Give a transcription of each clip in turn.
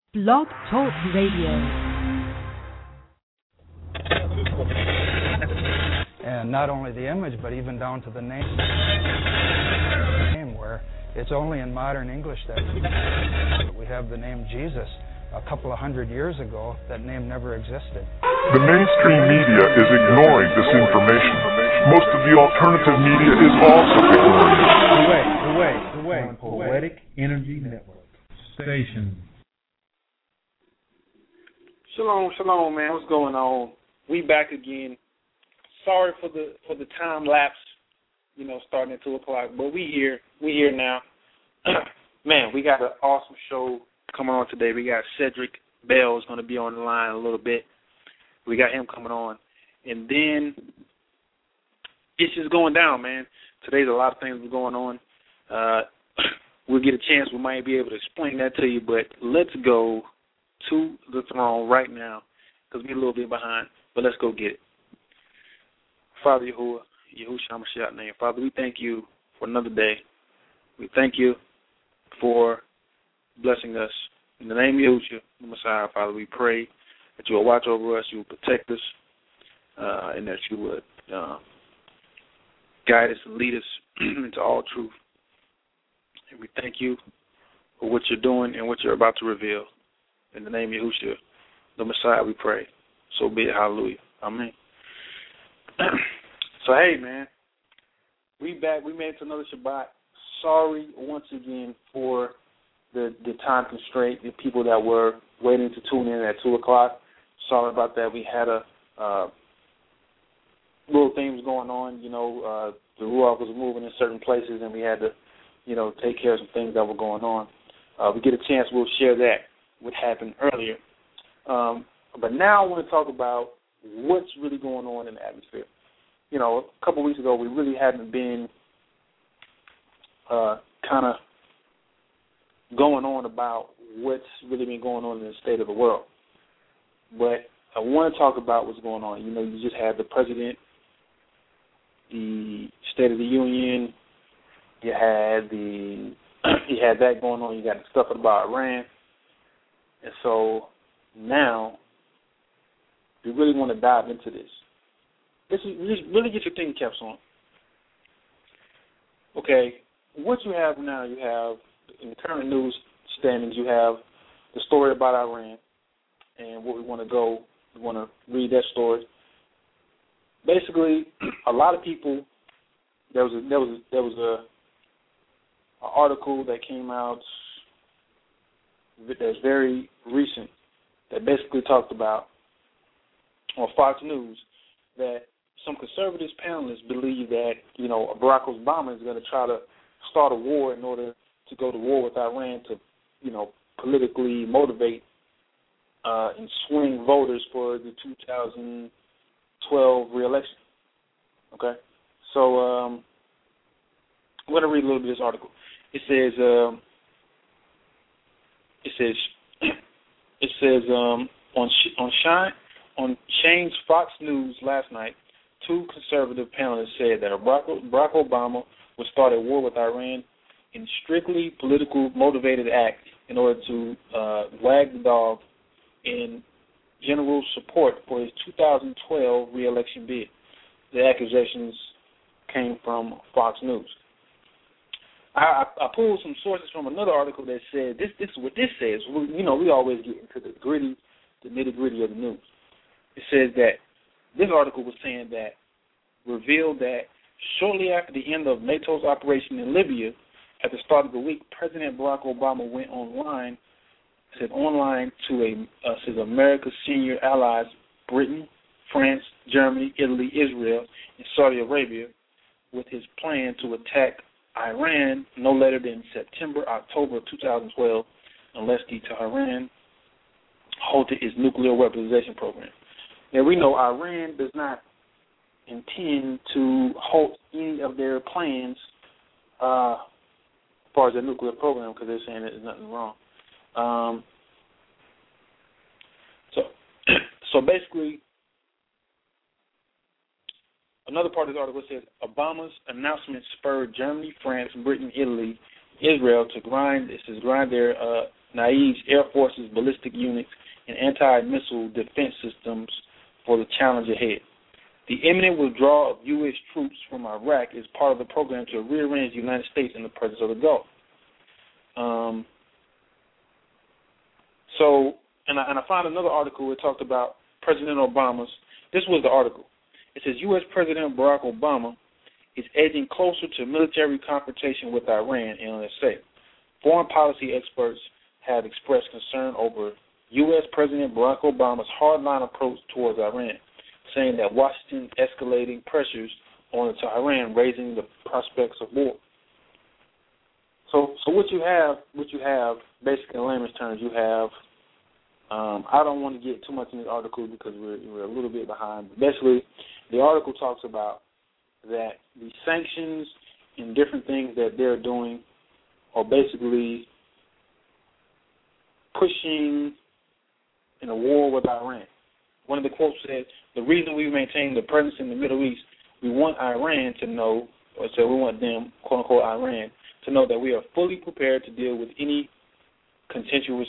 Blog Talk Radio. And not only the image, but even down to the name, where it's only in modern English that we have the name Jesus. A couple of hundred years ago, that name never existed. The mainstream media is ignoring this information. Most of the alternative media is also ignoring it. The way. Poetic Energy Network. Station. Shalom, man. What's going on? We back again. Sorry for the time lapse, starting at 2:00, but we here now. Man, we got an awesome show coming on today. We got Cedric Bell is going to be on the line a little bit. We got him coming on, and then it's just going down, man. Today's a lot of things going on. We'll get a chance. We might be able to explain that to you, but let's go to the throne right now because we're a little bit behind, but let's go get it. Father Yahuwah, Yahushua HaMashiach name. Father, we thank you for another day. We thank you for blessing us. In the name of Yahushua, the Messiah, Father, we pray that you will watch over us, you will protect us, and that you would guide us and lead us into all truth. And we thank you for what you're doing and what you're about to reveal. In the name of Yahushua, the Messiah, we pray. So be it. Hallelujah. Amen. So, hey, man, we back. We made it to another Shabbat. Sorry once again for the time constraint, the people that were waiting to tune in at 2:00. Sorry about that. We had a little things going on. The Ruach was moving in certain places, and we had to, take care of some things that were going on. We get a chance, we'll share that, what happened earlier. But now I want to talk about what's really going on in the atmosphere. A couple of weeks ago, we really hadn't been kind of going on about what's really been going on in the state of the world. But I want to talk about what's going on. You just had the president, the State of the Union. You had that going on. You got the stuff about Iran. And so now we really want to dive into this. Really get your thinking caps on. Okay, what you have now, you have in the current news standings, you have the story about Iran and what we want to read that story. Basically, a lot of people, there was an article that came out that's very recent that basically talked about on Fox News that some conservative panelists believe that, Barack Obama is going to try to start a war in order to go to war with Iran to, politically motivate and swing voters for the 2012 re-election. Okay? So I'm going to read a little bit of this article. It says on Shane's Fox News last night, two conservative panelists said that Barack Obama would start a war with Iran in strictly political motivated act in order to wag the dog in general support for his 2012 re-election bid. The accusations came from Fox News. I pulled some sources from another article that said this is what this says. We always get into the nitty-gritty of the news. It says that this article was saying that revealed that shortly after the end of NATO's operation in Libya, at the start of the week, President Barack Obama went online to says America's senior allies, Britain, France, Germany, Italy, Israel, and Saudi Arabia, with his plan to attack Iran no later than October 2012, unless the Tehran halted its nuclear weaponization program. Now, we know Iran does not intend to halt any of their plans as far as their nuclear program because they're saying that there's nothing wrong. So basically, another part of the article says Obama's announcement spurred Germany, France, Britain, Italy, Israel to grind their Naive's Air Force's ballistic units, and anti-missile defense systems for the challenge ahead. The imminent withdrawal of U.S. troops from Iraq is part of the program to rearrange the United States in the presence of the Gulf. And I found another article that talked about President Obama's. This was the article. It says U.S. President Barack Obama is edging closer to military confrontation with Iran, analysts say. Foreign policy experts have expressed concern over U.S. President Barack Obama's hardline approach towards Iran, saying that Washington escalating pressures on Iran, raising the prospects of war. So what you have, basically in layman's terms, you have. I don't want to get too much in this article because we're a little bit behind. But basically, the article talks about that the sanctions and different things that they're doing are basically pushing in a war with Iran. One of the quotes said, "The reason we maintain the presence in the Middle East, we want Iran to know, or so we want them, quote unquote, Iran, to know that we are fully prepared to deal with any contentious.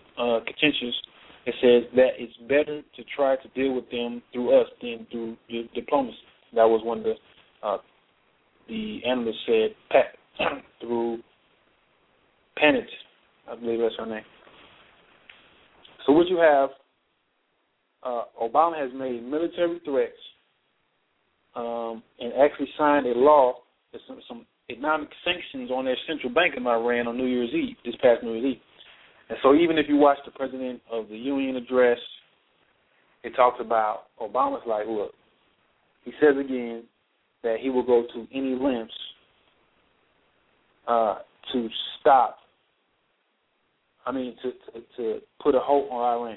It says that it's better to try to deal with them through us than through diplomacy." That was one of the analysts said, through Panet, I believe that's her name. So what you have, Obama has made military threats and actually signed a law, some economic sanctions on their central bank in Iran on New Year's Eve, this past New Year's Eve. And so even if you watch the President of the Union address, it talks about Obama's like, look, he says again that he will go to any lengths to stop, to put a halt on Iran.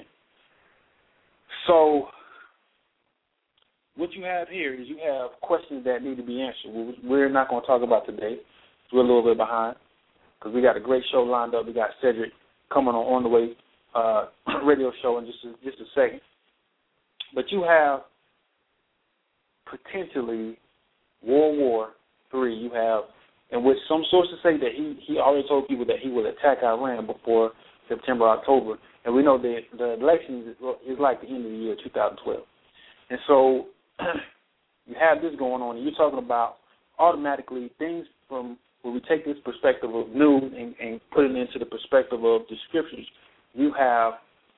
So what you have here is you have questions that need to be answered. We're not going to talk about today. We're a little bit behind because we got a great show lined up. We got Cedric coming on the way radio show in just a second. But you have potentially World War III. You have, in which some sources say that he already told people that he will attack Iran before September, October. And we know that the election is like the end of the year 2012. And so you have this going on, and you're talking about automatically things from when we take this perspective of news and put it into the perspective of the scriptures, you have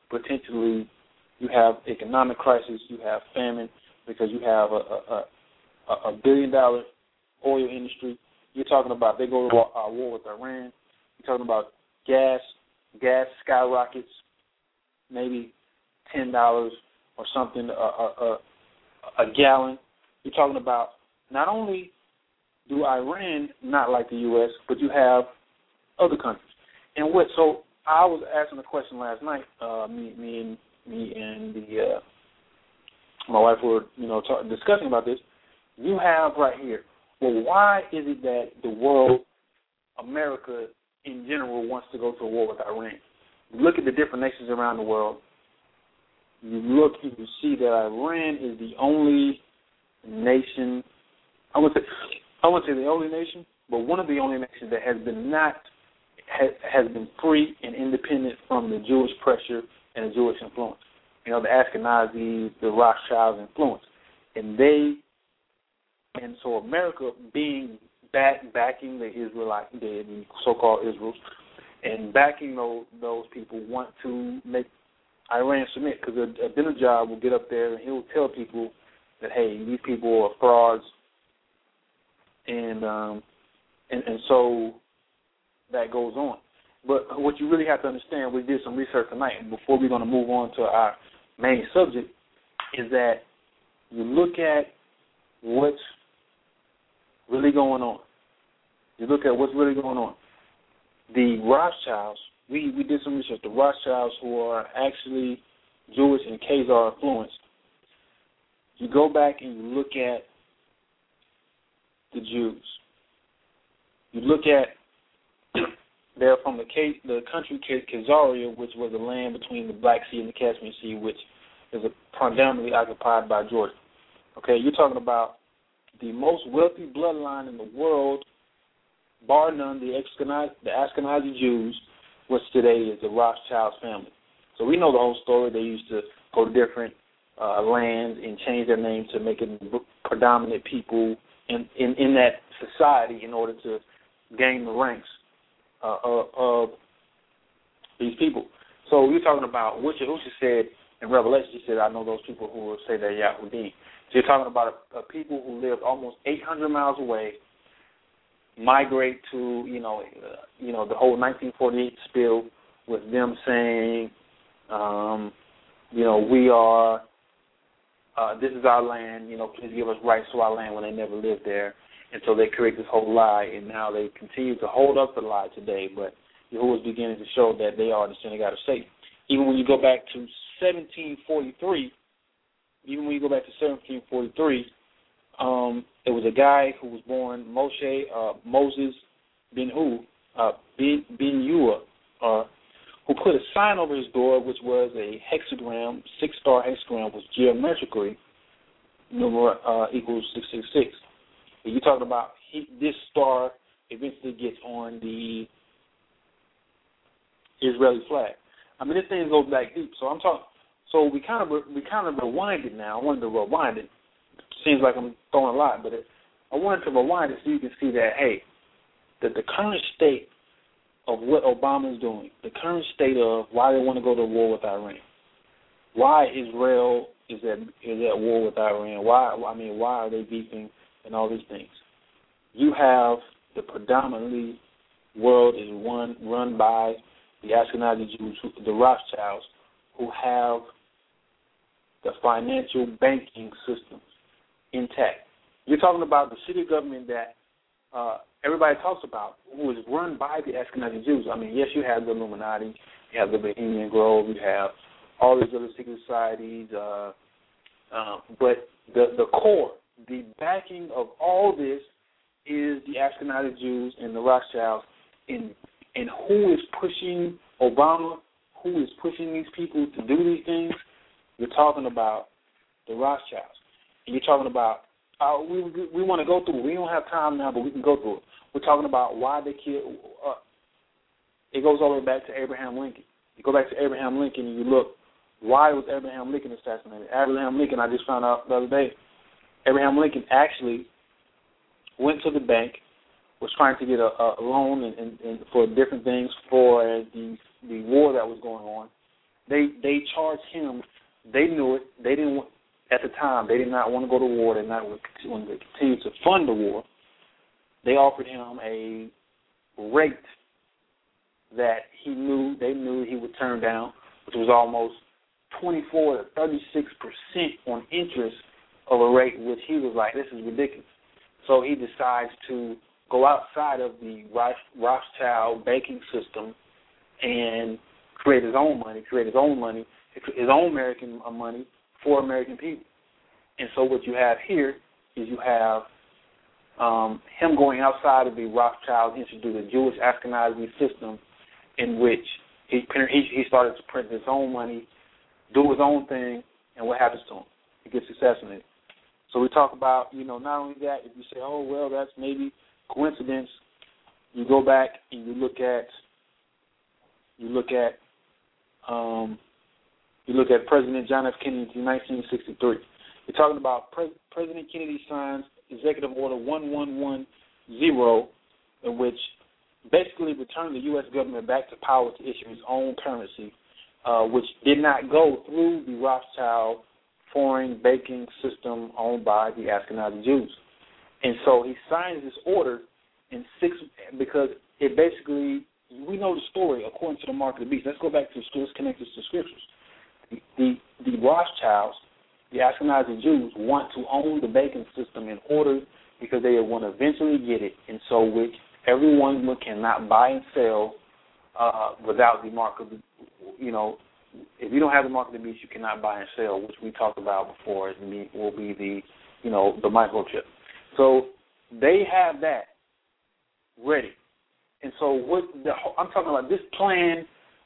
economic crisis, you have famine, because you have a $1 billion oil industry. You're talking about they go to war with Iran. You're talking about gas skyrockets, maybe $10 or something a gallon. You're talking about not only do Iran not like the U.S., but you have other countries. And so I was asking a question last night. Me and my wife were discussing about this. You have right here. Well, why is it that the world, America in general, wants to go to war with Iran? You look at the different nations around the world. You see that Iran is the only nation. I wouldn't say the only nation, but one of the only nations that has been free and independent from the Jewish pressure and the Jewish influence. The Ashkenazis, the Rothschilds influence, and so America being backing the Israelite, the so-called Israels, and backing those people want to make Iran submit, because Ahmadinejad will get up there and he'll tell people that, hey, these people are frauds, and so that goes on. But what you really have to understand, we did some research tonight, and before we're going to move on to our main subject, is that you look at what's really going on. You look at what's really going on. The Rothschilds, we did some research. The Rothschilds, who are actually Jewish and Khazar influenced, you go back and you look at the Jews. You look at, they're from the country Khazaria, which was the land between the Black Sea and the Caspian Sea, which is predominantly occupied by Jordan. Okay, you're talking about the most wealthy bloodline in the world, bar none, the Ashkenazi Jews, which today is the Rothschild family. So we know the whole story. They used to go to different lands and change their name to make it predominant people in that society in order to gain the ranks of these people. So you're talking about what Yahushua said in Revelation. He said, I know those people who will say they're Yahudim. So you're talking about a people who lived almost 800 miles away, migrate to, the whole 1948 spill with them saying, we are, this is our land, please give us rights to our land when they never lived there. And so they create this whole lie, and now they continue to hold up the lie today, but Yahuwah is beginning to show that they are the synagogue of Satan. Even when you go back to 1743, there was a guy who was born Moses Ben Yua, who put a sign over his door, which was a hexagram, 6-star hexagram, was geometrically equals 666. And you're talking about this star eventually gets on the Israeli flag. I mean, this thing goes back deep. So I'm talking. So we kind of rewind it now. I wanted to rewind it. Seems like I'm throwing a lot, but I wanted to rewind it so you can see that that the current state of what Obama is doing, the current state of why they want to go to war with Iran, why Israel is at war with Iran, why are they beefing and all these things. You have the predominantly world is run by the Ashkenazi Jews, the Rothschilds, who have the financial banking systems intact. You're talking about the city government that everybody talks about, who is run by the Ashkenazi Jews. I mean, yes, you have the Illuminati, you have the Bohemian Grove, you have all these other secret societies, but the core, the backing of all this is the Ashkenazi Jews and the Rothschilds. And who is pushing Obama, who is pushing these people to do these things? You're talking about the Rothschilds. And you're talking about, we want to go through it. We don't have time now, but we can go through it. We're talking about why they killed, it goes all the way back to Abraham Lincoln. You go back to Abraham Lincoln and you look, why was Abraham Lincoln assassinated? Abraham Lincoln, I just found out the other day, Abraham Lincoln actually went to the bank, was trying to get a loan and for different things for the war that was going on. They charged him. They knew it. They didn't want, at the time. They did not want to go to war. They did not want to continue to fund the war. They offered him a rate that they knew he would turn down, which was almost 24 to 36% on interest of a rate, which he was like, this is ridiculous. So he decides to go outside of the Rothschild banking system and create his own money, his own American money for American people. And so what you have here is you have him going outside of the Rothschild, introduced a Jewish Ashkenazi system in which he started to print his own money, do his own thing, and what happens to him? He gets assassinated. So we talk about, not only that, if you say, oh, well, that's maybe coincidence, you go back and you look at President John F. Kennedy in 1963. You're talking about President Kennedy signs Executive Order 1110, in which basically returned the U.S. government back to power to issue its own currency, which did not go through the Rothschild foreign banking system owned by the Ashkenazi Jews. And so he signs this order because it basically, we know the story according to the mark of the beast. Let's go back to let's connect this to scriptures. The Rothschilds, the Ashkenazi Jews, want to own the banking system in order because they want to eventually get it, and so which everyone cannot buy and sell without the mark of the, if you don't have the mark of the beast, you cannot buy and sell, which we talked about before, will be the, the microchip. So they have that ready. And so I'm talking about this plan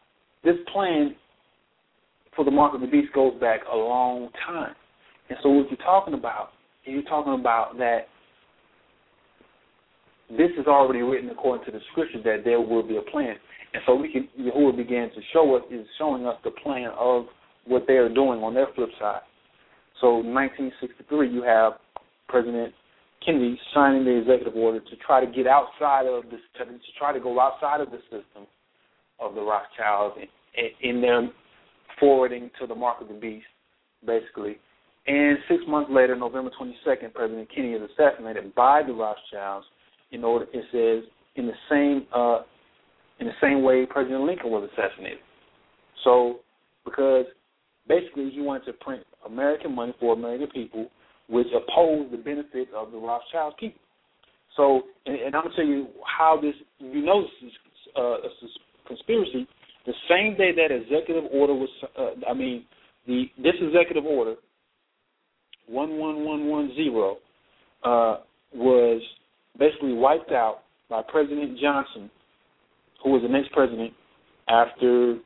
for the mark of the beast goes back a long time. And so what you're talking about that this is already written according to the scriptures that there will be a plan. And so Yahuwah began to showing us the plan of what they are doing on their flip side. So in 1963, you have President Kennedy signing the executive order to try to get outside of this, to try to go outside of the system of the Rothschilds in their forwarding to the mark of the beast, basically. And 6 months later, November 22nd, President Kennedy is assassinated by the Rothschilds. It says in the same way President Lincoln was assassinated. So, because basically he wanted to print American money for American people, which opposed the benefits of the Rothschild people. So, and I'm going to tell you how this, this is a conspiracy. The same day that executive order was, this executive order, 11110, was basically wiped out by President Johnson, who was the next president after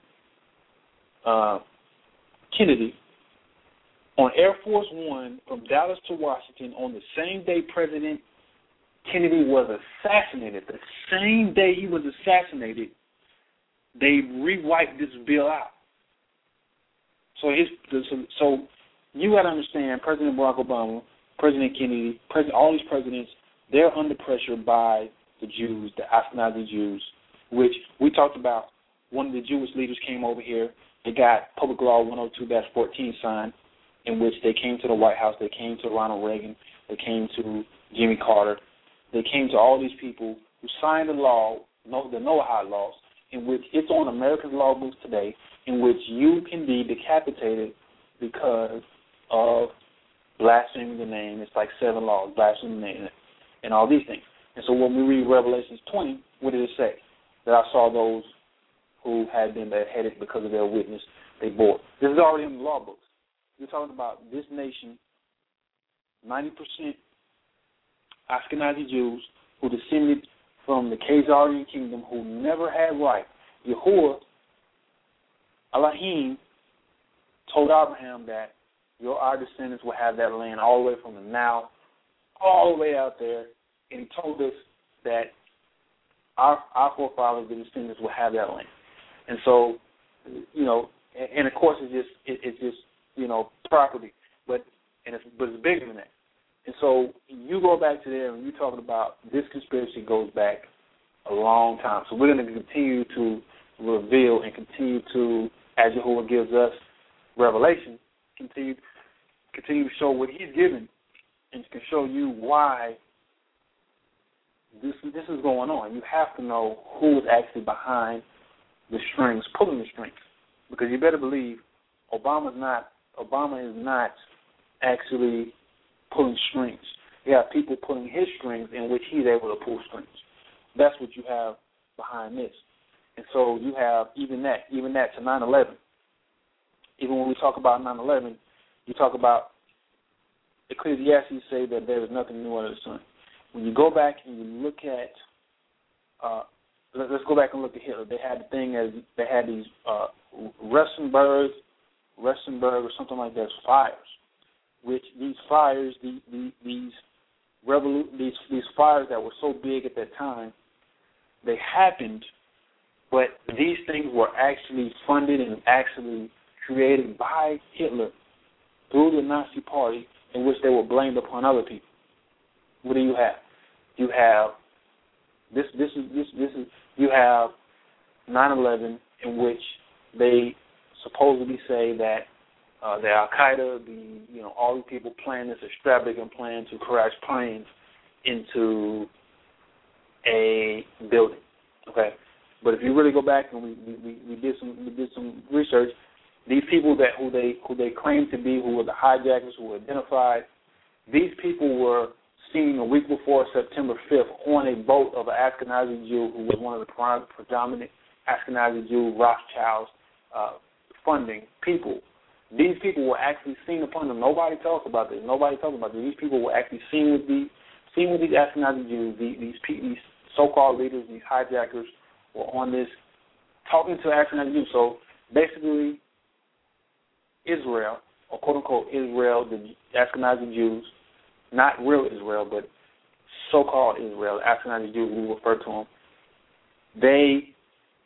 Kennedy, on Air Force One from Dallas to Washington on the same day President Kennedy was assassinated. The same day he was assassinated, they re-wiped this bill out. So you got to understand, President Barack Obama, President Kennedy, all these presidents, they're under pressure by the Jews, the Ashkenazi Jews, which we talked about. One of the Jewish leaders came over here. They got Public Law 102-14 signed, in which they came to the White House, they came to Ronald Reagan, they came to Jimmy Carter, they came to all these people who signed the law, the Noahide laws, in which it's on American law books today, in which you can be decapitated because of blaspheming the name. It's like 7 laws, blaspheming the name, and all these things. And so when we read Revelations 20, what did it say? That I saw those who had been beheaded because of their witness they bore. This is already in the law books. You're talking about this nation, 90% Ashkenazi Jews who descended from the Khazarian kingdom, who never had right. Yahuwah, Elohim, told Abraham that our descendants will have that land all the way from the Nile, all the way out there, and he told us that our forefathers, the descendants, will have that land. And so, and of course it's just property, but it's bigger than that. And so you go back to there and you're talking about this conspiracy goes back a long time. So we're going to continue to reveal and continue to, as Yahuwah gives us revelation, continue to show what he's given, and can show you why this is going on. You have to know who is actually behind the strings, pulling the strings, because you better believe Obama is not actually pulling strings. You have people pulling his strings in which he's able to pull strings. That's what you have behind this. And so you have even that to 9/11. Even when we talk about 9/11, you talk about Ecclesiastes say that there is nothing new under the sun. When you go back and you look at, let's go back and look at Hitler. They had the thing as they had these Rustenburg or something like that, fires. Which these fires, these fires that were so big at that time, they happened, but these things were actually funded and actually created by Hitler through the Nazi Party, in which they were blamed upon other people. What do you have? You have you have 9/11, in which they supposedly say that the Al Qaeda, all these people plan this extravagant plan to crash planes into a building. Okay, but if you really go back and we did some research, these people who they claim to be, who were the hijackers, who were identified, these people were seen a week before September 5th on a boat of an Ashkenazi Jew who was one of the predominant Ashkenazi Jew Rothschilds funding people. These people were actually seen upon them. Nobody talks about this. These people were actually seen with these Ashkenazi Jews, these so-called leaders, these hijackers were on this, talking to Ashkenazi Jews. So basically, Israel, or quote-unquote Israel, the Ashkenazi Jews, not real Israel, but so-called Israel, the Ashkenazi Jews, we refer to them, they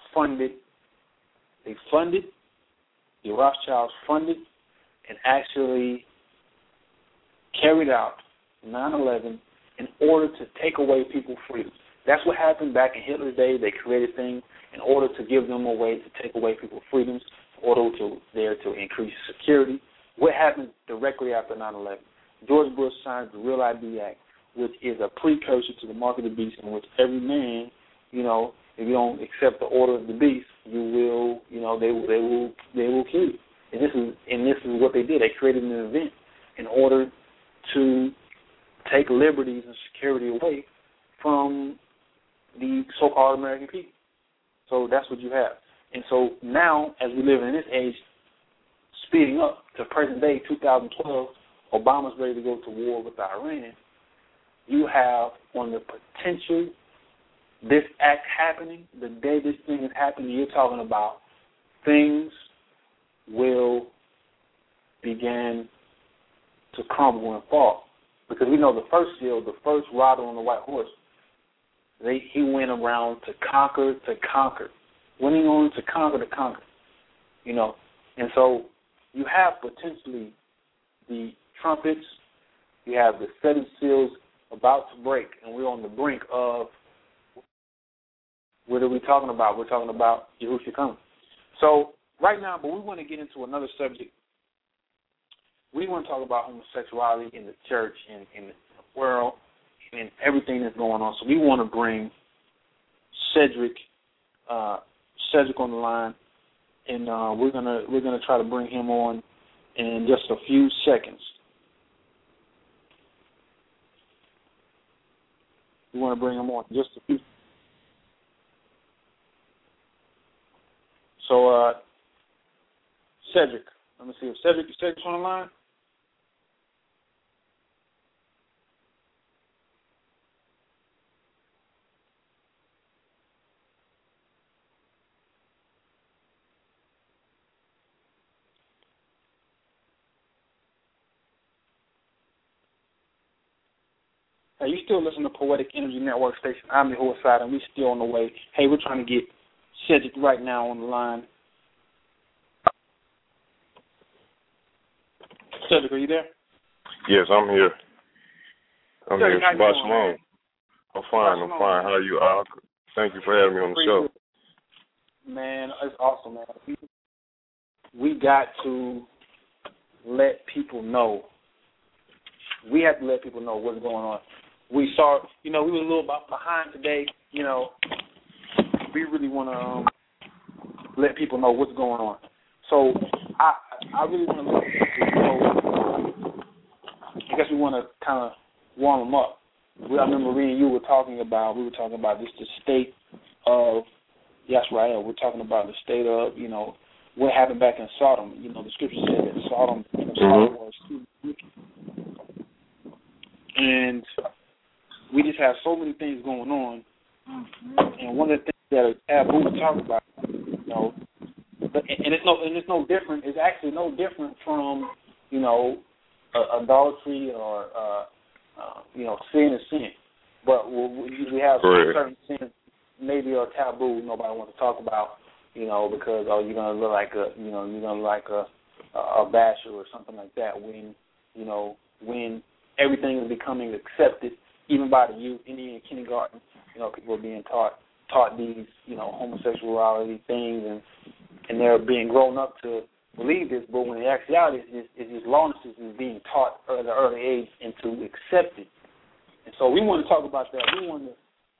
funded, the Rothschilds funded and actually carried out 9/11 in order to take away people's freedoms. That's what happened back in Hitler's day. They created things in order to give them a way to take away people's freedoms, in order to increase security. What happened directly after 9/11? George Bush signed the Real ID Act, which is a precursor to the Mark of the Beast, in which every man, if you don't accept the order of the beast, you will, they will kill you. And this is what they did. They created an event in order to take liberties and security away from the so-called American people. So that's what you have. And so now, as we live in this age, speeding up to present day, 2012, Obama's ready to go to war with Iran. You have on the potential, this act happening, the day this thing is happening, you're talking about things will begin to crumble and fall. Because we know the first rider on the white horse, he went around to conquer, winning on to conquer, And so you have potentially the trumpets, you have the 7 seals about to break, and we're on the brink of, what are we talking about? We're talking about Yahushua coming. So right now, but we want to get into another subject. We want to talk about homosexuality in the church and in the world and everything that's going on. So we want to bring Cedric on the line, and we're gonna try to bring him on in just a few seconds. We want to bring him on in just a few. So Cedric, let me see if Cedric's on the line. Hey, you still listen to Poetic Energy Network Station. I'm your host, and we still on the way. Hey, we're trying to get Cedric right now on the line. Cedric, are you there? Yes, I'm here. I'm Cedric, here. Shabbat Shalom. I'm fine. How are you? Thank you for having me on the show. Man, it's awesome, man. We got to let people know. We have to let people know what's going on. We saw, we were a little behind today. We really want to let people know what's going on. So I really want to let people know. I guess we want to kind of warm them up. I remember me and you were talking about just the state of Yisrael. We're talking about the state of, what happened back in Sodom. The scripture said that Sodom was too wicked. And we just have so many things going on. And one of the things that are taboo to talk about, it's no different. It's actually no different from, adultery or sin is sin. But we have certain sins maybe are taboo. Nobody wants to talk about, because you're gonna look like a basher or something like that. When everything is becoming accepted, even by the youth, in kindergarten, people are being taught these, homosexuality things, and they're being grown up to believe this. But when the actuality is these lawlessness is being taught at an early age and to accept it. And so we want to talk about that. We want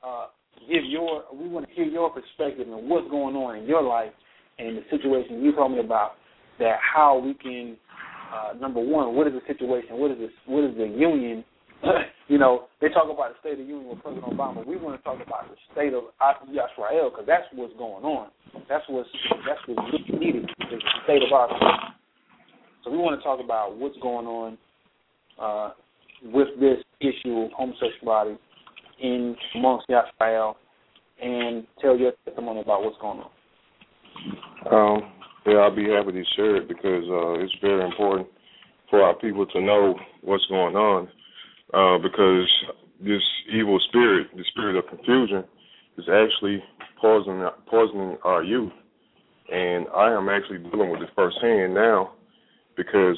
to hear your perspective and what's going on in your life and the situation you told me about. That how we can. Number one, what is the situation? What is the union? They talk about the State of the Union with President Obama. We want to talk about the state of Yisrael because that's what's going on. That's what's needed is the state of our country. So we want to talk about what's going on with this issue of homosexuality amongst Yisrael and tell your testimony about what's going on. I'll be happy to share it because it's very important for our people to know what's going on because this evil spirit, the spirit of confusion, is actually poisoning our youth. And I am actually dealing with it firsthand now because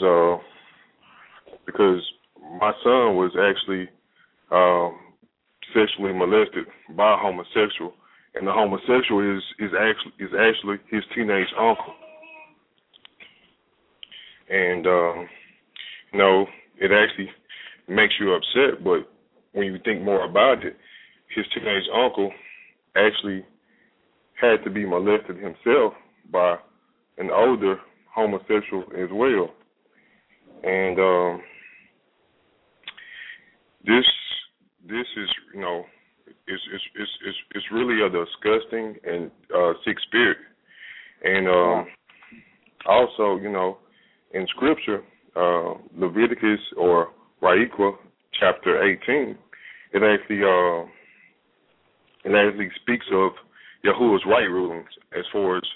my son was actually sexually molested by a homosexual, and the homosexual is actually his teenage uncle. And it actually makes you upset, but when you think more about it, his teenage uncle actually had to be molested himself by an older homosexual as well. And this is, it's really a disgusting and sick spirit. And also, in Scripture, Leviticus or Vayikra, chapter 18, it actually speaks of Yahuwah's right rulings as far as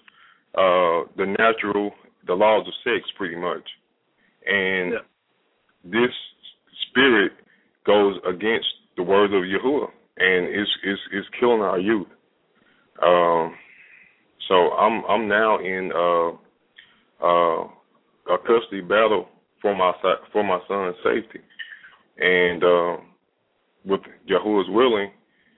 the laws of sex, pretty much. And this spirit goes against the words of Yahuwah, and it's killing our youth. So I'm now in a custody battle for my son's safety, and with Yahuwah's willing,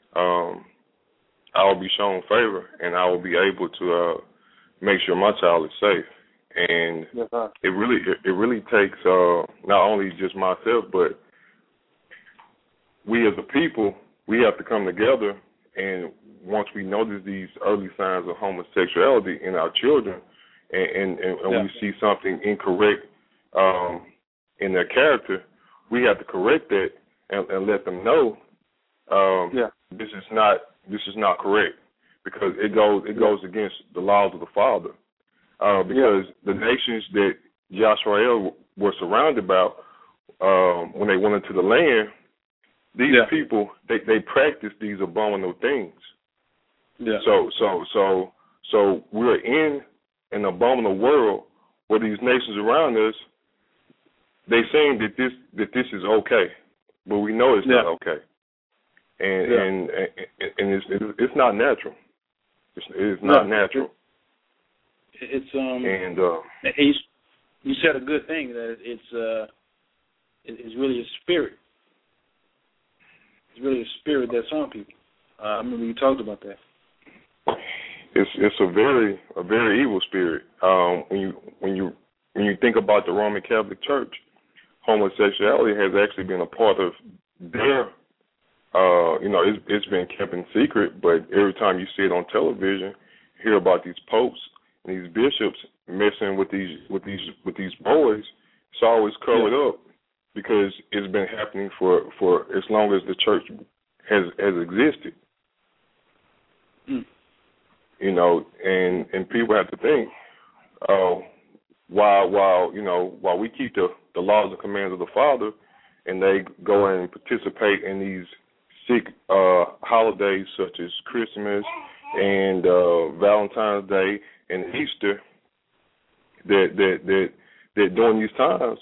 I will be shown favor, and I will be able to make sure my child is safe. And it really takes not only just myself, but we as a people, we have to come together. And once we notice these early signs of homosexuality in our children, and we see something incorrect in their character, we have to correct that and let them know this is not correct, because it goes against the laws of the Father. Because the nations that Yashrael were surrounded by when they went into the land, these people they practice these abominable things. Yeah. So we're in an abominable world where these nations around us, they saying that this is okay, but we know it's not okay, and it's not natural. It's not natural. It's you said a good thing, that it's really a spirit. It's really a spirit that's on people. I remember you talked about that. It's a very evil spirit. When you think about the Roman Catholic Church, homosexuality has actually been a part of their. It's been kept in secret, but every time you see it on television, hear about these popes and these bishops messing with these boys, it's always covered up, because it's been happening for as long as the church has existed. And people have to think, while we keep the laws and commands of the Father, and they go and participate in these sick holidays such as Christmas and Valentine's Day and Easter, that during these times,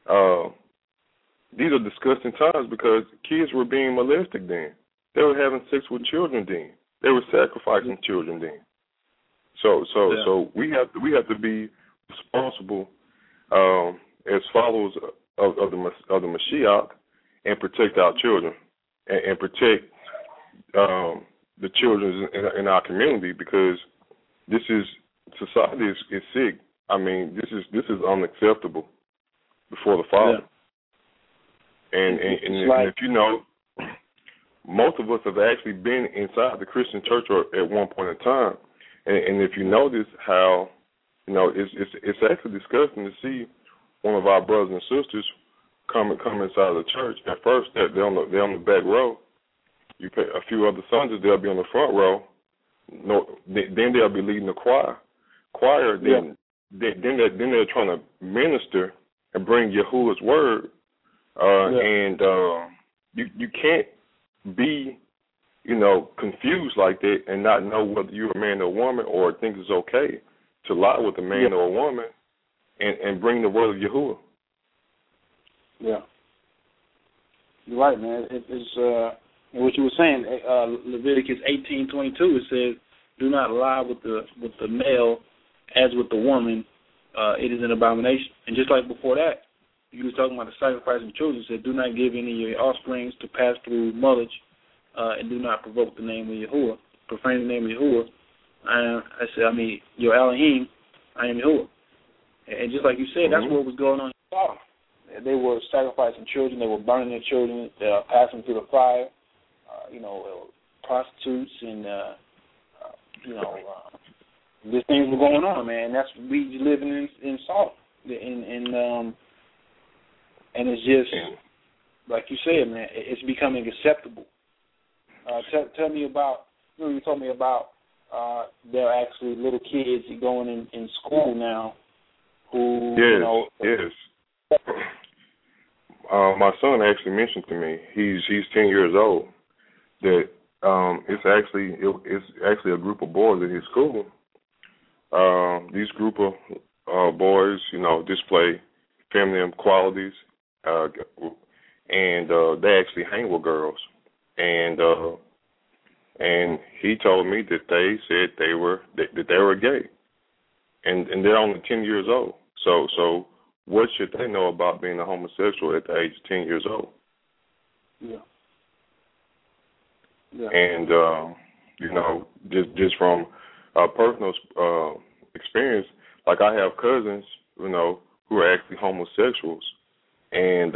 these are disgusting times, because kids were being molested then. They were having sex with children then. They were sacrificing children then. So we have to be responsible as followers of the Mashiach, and protect our children and protect the children in our community, because society is sick. I mean, this is unacceptable before the Father. And if you know, most of us have actually been inside the Christian church at one point in time, and if you notice how, it's actually disgusting to see one of our brothers and sisters come inside of the church. At first, they're on the back row. You pay a few other Sundays, they'll be on the front row. Then they'll be leading the choir. Then they're trying to minister and bring Yahuwah's word. And you can't be, confused like that and not know whether you're a man or a woman, or think it's okay to lie with a man or a woman and bring the word of Yahuwah. Yeah. You're right, man. It's what you were saying, Leviticus 18:22, it says, do not lie with the male as with the woman. It is an abomination. And just like before that, you were talking about the sacrificing children. It said, do not give any of your offsprings to pass through mullage, and do not provoke the name of Yahuwah, profane the name of Yahuwah. Your Elohim, I am Yahuwah. And just like you said, that's what was going on in Sodom. They were sacrificing children. They were burning their children, passing through the fire. Prostitutes and these things were going on, man. That's we living in Sodom, and it's just like you said, man. It's becoming acceptable. Tell me about. You told me about. There are actually little kids going in school now. Who Yes. My son actually mentioned to me. He's 10 years old. That it's actually a group of boys at his school. These group of boys, display feminine qualities, and they actually hang with girls. And he told me that they said they were gay, and they're only 10 years old. So what should they know about being a homosexual at the age of 10 years old? Yeah. And just from personal experience, like I have cousins, who are actually homosexuals, and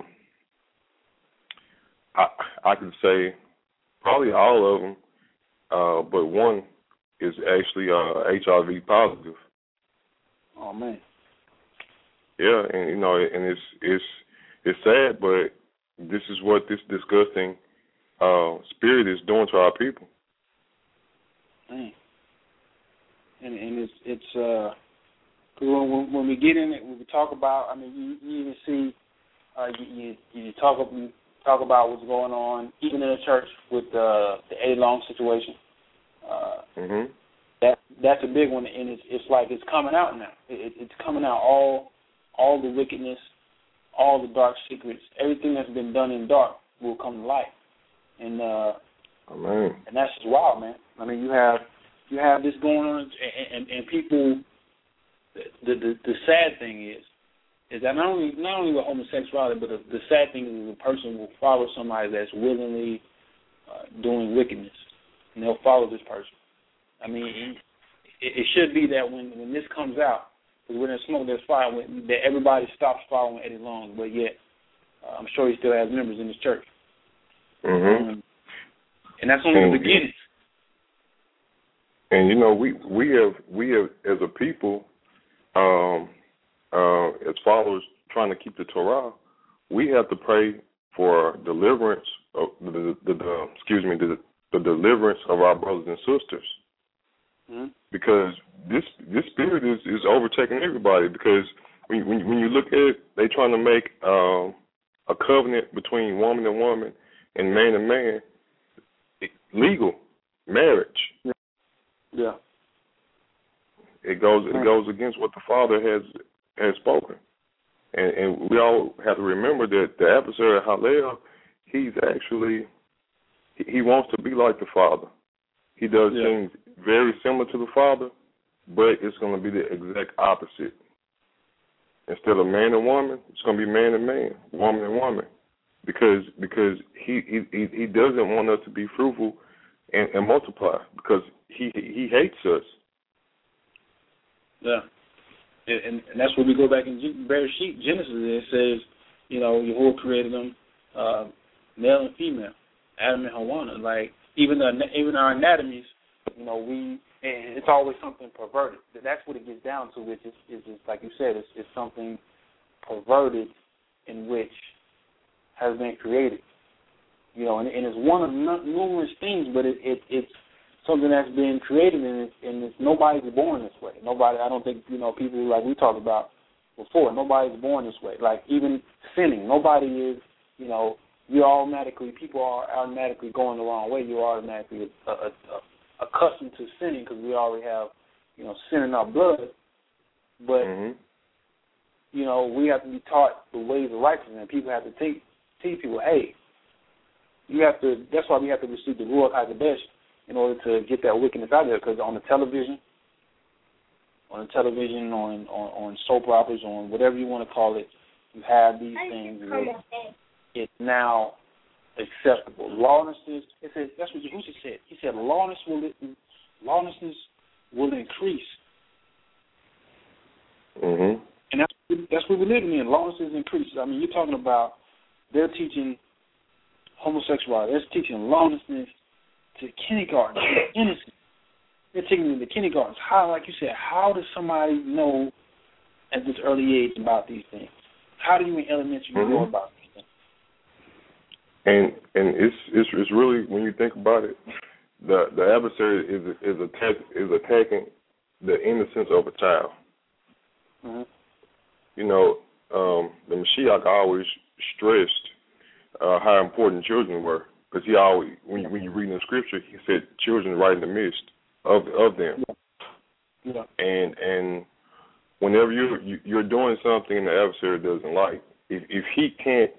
I could say probably all of them, but one is actually HIV positive. Oh man. Yeah, and and it's sad, but this is what this disgusting spirit is doing to our people. Man. And it's when we get in it, when we talk about, you even see you talk about what's going on even in the church with the Eddie Long situation. That's a big one, and it's like it's coming out now. It's coming out, all the wickedness, all the dark secrets, everything that's been done in dark will come to light. And and that's just wild, man. You have this going on, and people. The sad thing is that not only with homosexuality, but the sad thing is the person will follow somebody that's willingly doing wickedness, and they'll follow this person. It should be that when this comes out, because when there's smoke, there's fire, that everybody stops following Eddie Long, but yet I'm sure he still has members in his church. And that's only the beginning. And we have as a people, as followers trying to keep the Torah, we have to pray for deliverance of the deliverance of our brothers and sisters. Because this spirit is overtaking everybody. Because when you look at it, they're trying to make a covenant between woman and woman and man legal marriage. Yeah. It goes against what the Father has spoken, and we all have to remember that the adversary Hallel, he wants to be like the Father. He does things very similar to the Father, but it's going to be the exact opposite. Instead of man and woman, it's going to be man and man, woman and woman, because he doesn't want us to be fruitful and multiply, because he hates us. Yeah, and that's where we go back in Bereshit, Genesis. It says, Yahuwah created them, male and female, Adam and Hawana. Like even our anatomies, it's always something perverted. That's what it gets down to. Which is just like you said, it's something perverted in which has been created. And it's one of numerous things, but it's something that's been created, and it's nobody's born this way. Nobody, I don't think, people like we talked about before, nobody's born this way. Like even sinning, nobody is, people are automatically going the wrong way. You're automatically accustomed to sinning because we already have, sin in our blood. But, we have to be taught the ways of righteousness, and people have to teach people, hey, that's why we have to receive the Ruach HaKodesh, in order to get that wickedness out there. Because on television, on soap operas, on whatever you want to call it, you have these things where it's now acceptable. Lawlessness, that's what Yahushua said. He said lawlessness will increase. Mm-hmm. And that's what we're living in. Lawlessness increases. I mean, you're talking about they're teaching homosexuality. They're teaching lawlessness to kindergarten, to innocent. They're taking them to kindergartens. How, like you said, how does somebody know at this early age about these things? How do you in elementary know about these things? And it's really, when you think about it, the adversary is attacking the innocence of a child. Mm-hmm. You know, the Mashiach always stressed how important children were, because he always, when you read in the scripture, he said children right in the midst of them. Yeah. And whenever you're doing something the adversary doesn't like, if he can't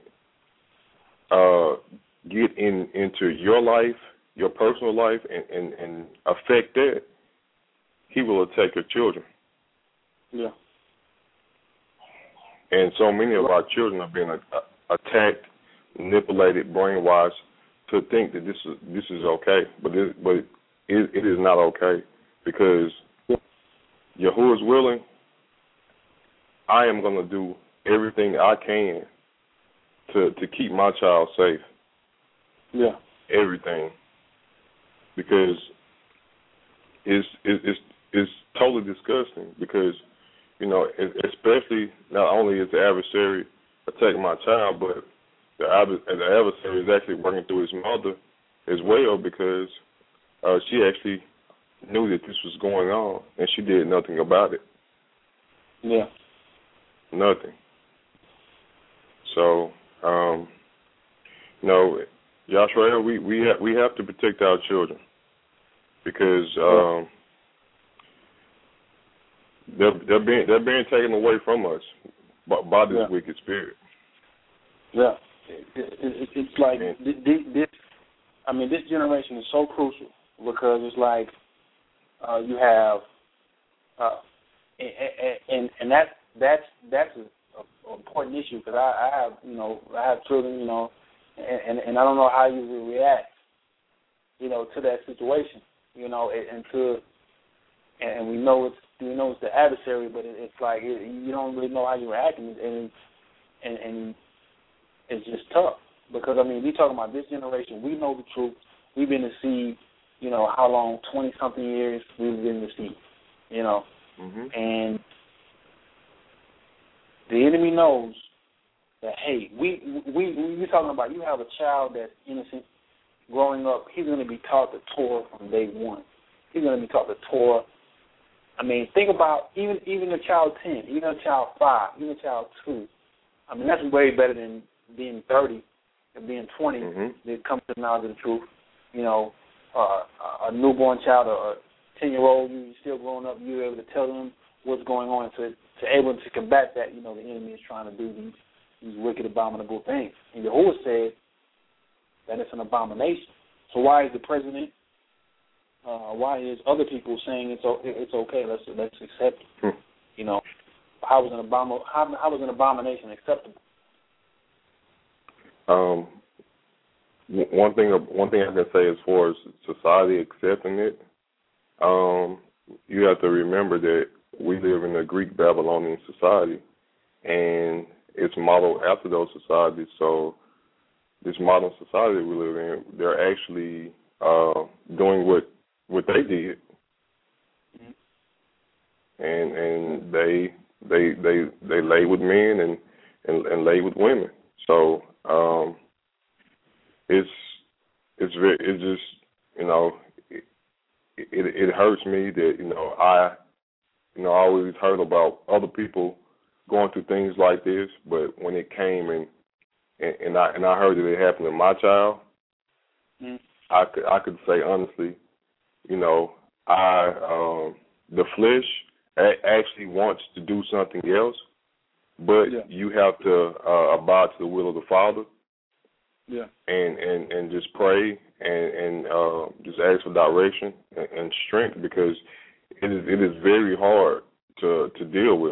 get into your life, your personal life, and affect that, he will attack your children. Yeah. And so many of our children are being attacked, manipulated, brainwashed to think that this is okay, but it is not okay, because Yahuwah is willing. I am going to do everything I can to keep my child safe. Yeah. Everything, because it's totally disgusting. Because, you know, especially not only is the adversary attacking my child, but the adversary is actually working through his mother as well, because she actually knew that this was going on and she did nothing about it. Yeah. Nothing. So, you know, Yashrael, we have to protect our children, because they're being taken away from us by this wicked spirit. Yeah, it's like this. I mean, this generation is so crucial, because it's like you have, and that's an important issue, because I have children, and I don't know how you would react, to that situation, and we know it's the adversary, but it's like you don't really know how you're reacting, and it's just tough, because I mean, we talking about this generation. We know the truth. We've been deceived. How long? 20-something years we've been deceived. And the enemy knows that, hey, we're talking about, you have a child that's innocent growing up. He's going to be taught the Torah from day one. He's going to be taught the Torah. I mean, think about even a child 10, even a child 5, even a child 2. I mean, that's way better than being 30 and being 20 that comes to the knowledge of the truth. A newborn child or a 10-year-old, you're still growing up, you're able to tell them what's going on, to able to combat that. The enemy is trying to do these wicked, abominable things. And Yahuwah said that it's an abomination. So why is the president, why is other people saying it's okay, let's accept it? How was an abomination acceptable? One thing I can say as far as society accepting it, you have to remember that we live in a Greek Babylonian society, and it's modeled after those societies. So this modern society we live in, they're actually doing what they did, and they lay with men and lay with women. So it's just it hurts me that I always heard about other people going through things like this, but when it came and I heard that it happened to my child, I could say honestly, the flesh actually wants to do something else, but you have to abide to the will of the Father. Yeah. And just pray and just ask for direction and strength, because it is very hard to deal with.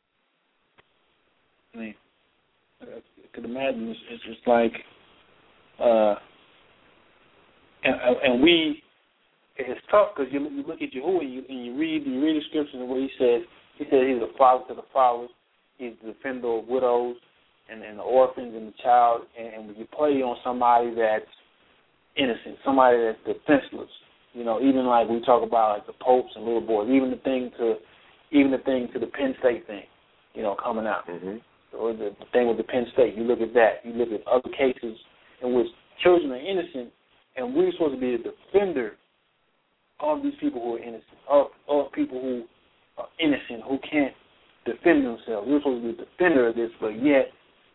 I mean, I could imagine it's just like, and we, it's tough because you look at Yahuwah and you read the scriptures and what he said he's a father to the fatherless, he's the defender of widows and the orphans and the child, and when you play on somebody that's innocent, somebody that's defenseless, even like we talk about like the popes and little boys, even the thing to the Penn State thing, coming out. Mm-hmm. Or the thing with the Penn State, you look at that. You look at other cases in which children are innocent, and we're supposed to be a defender of these people who are innocent, of people who are innocent, who can't defend themselves. We're supposed to be a defender of this, but yet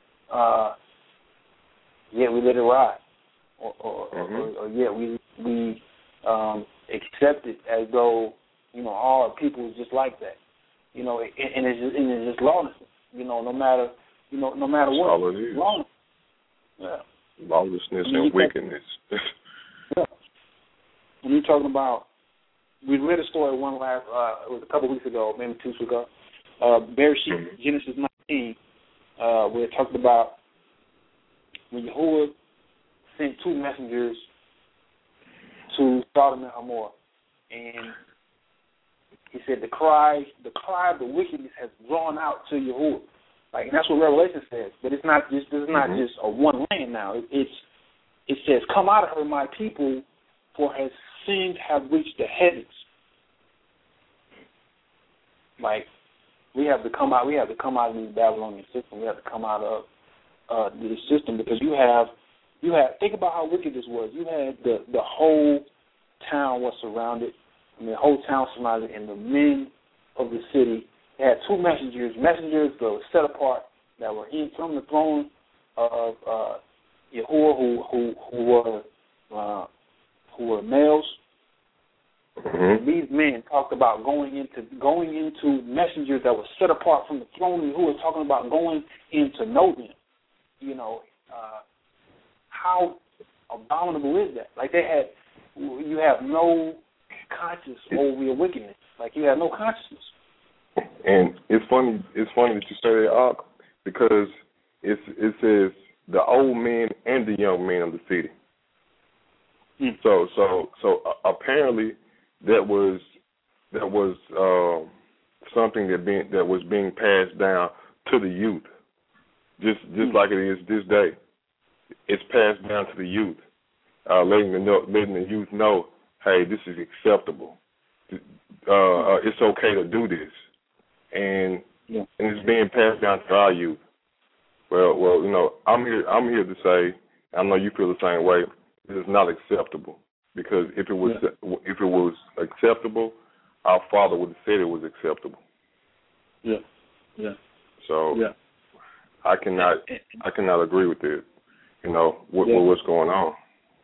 we let it ride, or yet we accept it as though all our people is just like that, and it's just lawlessness. No matter what. All it is. Lawlessness and wickedness. Yeah. When you're talking about, we read a story it was a couple of weeks ago, maybe 2 weeks ago, Bereshit, Genesis 19, where it talked about when Yahuwah sent 2 messengers to Sodom and Gomorrah, and he said the cry of the wickedness has drawn out to Yahuwah. Like, and that's what Revelation says. But it's not just just a one land now. It says, "Come out of her, my people, for her sins have reached the heavens." Like, we have to come out. We have to come out of this Babylonian system. We have to come out of this system, because you have. Think about how wicked this was. You had the whole town was surrounded. The whole town surrounded, and the men of the city had 2 messengers that were set apart, that were in from the throne of Yahuwah, who were males. Mm-hmm. These men talked about going into messengers that were set apart from the throne of Yahuwah, talking about going in to know them. How abominable is that? Like, you have no conscience over your wickedness. Like, you have no consciousness. And it's funny that you say that, because it says the old men and the young men of the city. So apparently that was something that was being passed down to the youth, just like it is this day. It's passed down to the youth, letting the youth know, hey, this is acceptable. It's okay to do this, and it's being passed down to our youth. Well, I'm here to say, I know you feel the same way. It is not acceptable, because if it was acceptable, our Father would have said it was acceptable. Yeah. So I cannot agree with it. What's going on.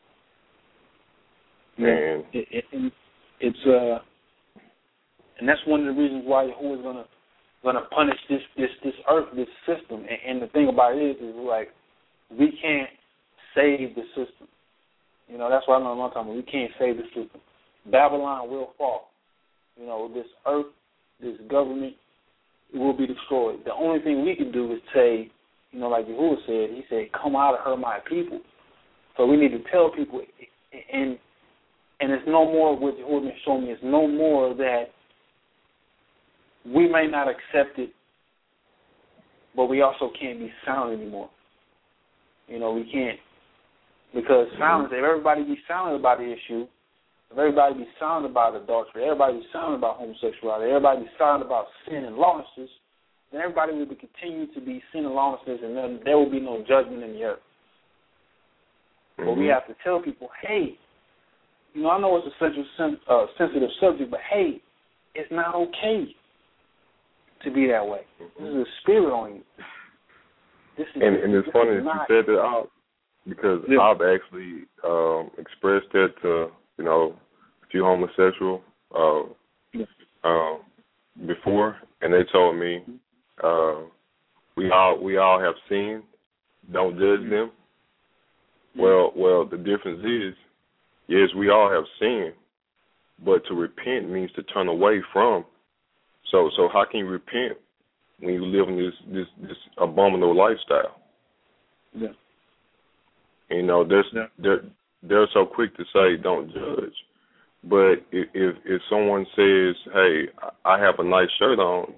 Yeah. And it's and that's one of the reasons why Yahuwah is gonna punish this earth, this system. And the thing about it is like, we can't save the system. That's why I know a long time, we can't save the system. Babylon will fall. This earth, this government, it will be destroyed. The only thing we can do is say, like Yahuwah said, he said, "Come out of her, my people." So we need to tell people, and it's no more what Yahuwah been showing me. It's no more that we may not accept it, but we also can't be silent anymore. We can't, because silence. If everybody be silent about the issue, if everybody be silent about adultery, everybody be silent about homosexuality, everybody be silent about sin and lawlessness, then everybody will continue to be sin and lawlessness, and then there will be no judgment in the earth. But we have to tell people, hey, I know it's a sensitive subject, but hey, it's not okay to be that way. This is a spirit on you. And it's funny that you said that out, because I've actually expressed that to a few homosexual before, and they told me we all have sinned. Don't judge them. Well, the difference is Yes, we all have sinned, but to repent means to turn away from. So how can you repent when you live in this abominable lifestyle? Yeah. You know, they're so quick to say don't judge, but if someone says, "Hey, I have a nice shirt on,"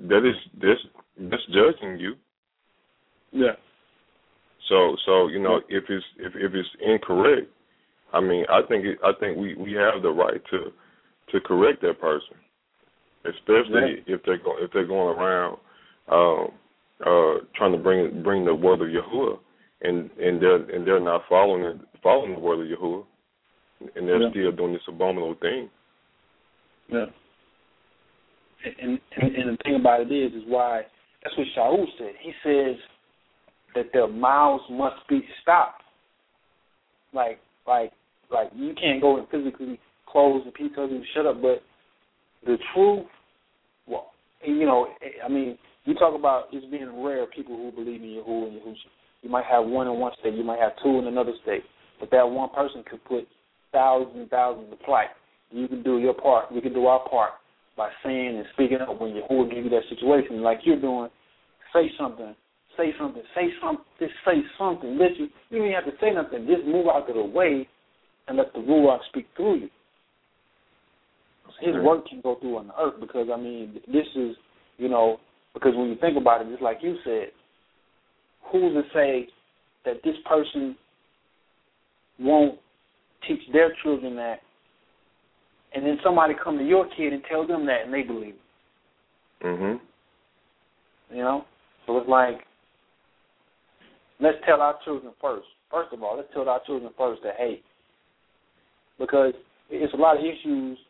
that's judging you. Yeah. So you know, if it's incorrect, I mean, I think we have the right to correct that person, especially if they're going around trying to bring the word of Yahuwah, and they're not following the word of Yahuwah, and they're still doing this abominable thing. Yeah. And the thing about it is why that's what Shaul said. He says that their mouths must be stopped. Like you can't go and physically close the people tells you to shut up, but the truth, well, you know, I mean, you talk about it's being rare people who believe in Yahuwah and Yahusha. You might have one in one state, you might have two in another state, but that one person could put thousands and thousands to flight. You can do your part. We can do our part by saying and speaking up when Yahuwah give you that situation, like you're doing. Say something. Just say something. You don't even have to say nothing. Just move out of the way and let the Ruach speak through you. His work can go through on the earth because, I mean, this is, you know, because when you think about it, just like you said, who's to say that this person won't teach their children that, and then somebody come to your kid and tell them that and they believe it? Mm-hmm. You know? So it's like, let's tell our children first. First of all, let's tell our children first that, hey, because it's a lot of issues,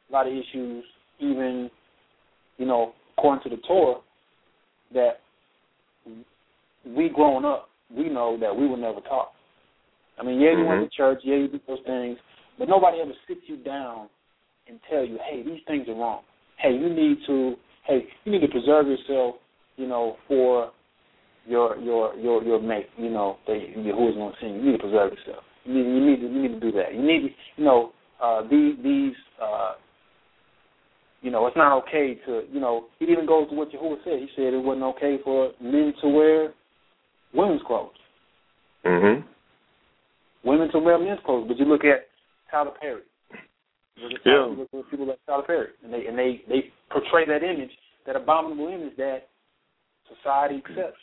even, you know, according to the Torah, that we growing up, we know that we were never taught. I mean, you went to church, you do those things, but nobody ever sits you down and tell you, hey, these things are wrong. Hey, you need to preserve yourself, you know, for your mate, you know, who is going to sing. You need to preserve yourself. You need to do that. You need to, you know, you know, it's not okay to, you know, it even goes to what Yahuwah said. He said it wasn't okay for men to wear women's clothes. Mm-hmm. Women to wear men's clothes. But you look at Tyler Perry. You look at people like Tyler Perry, and they portray that image, that abominable image that society accepts.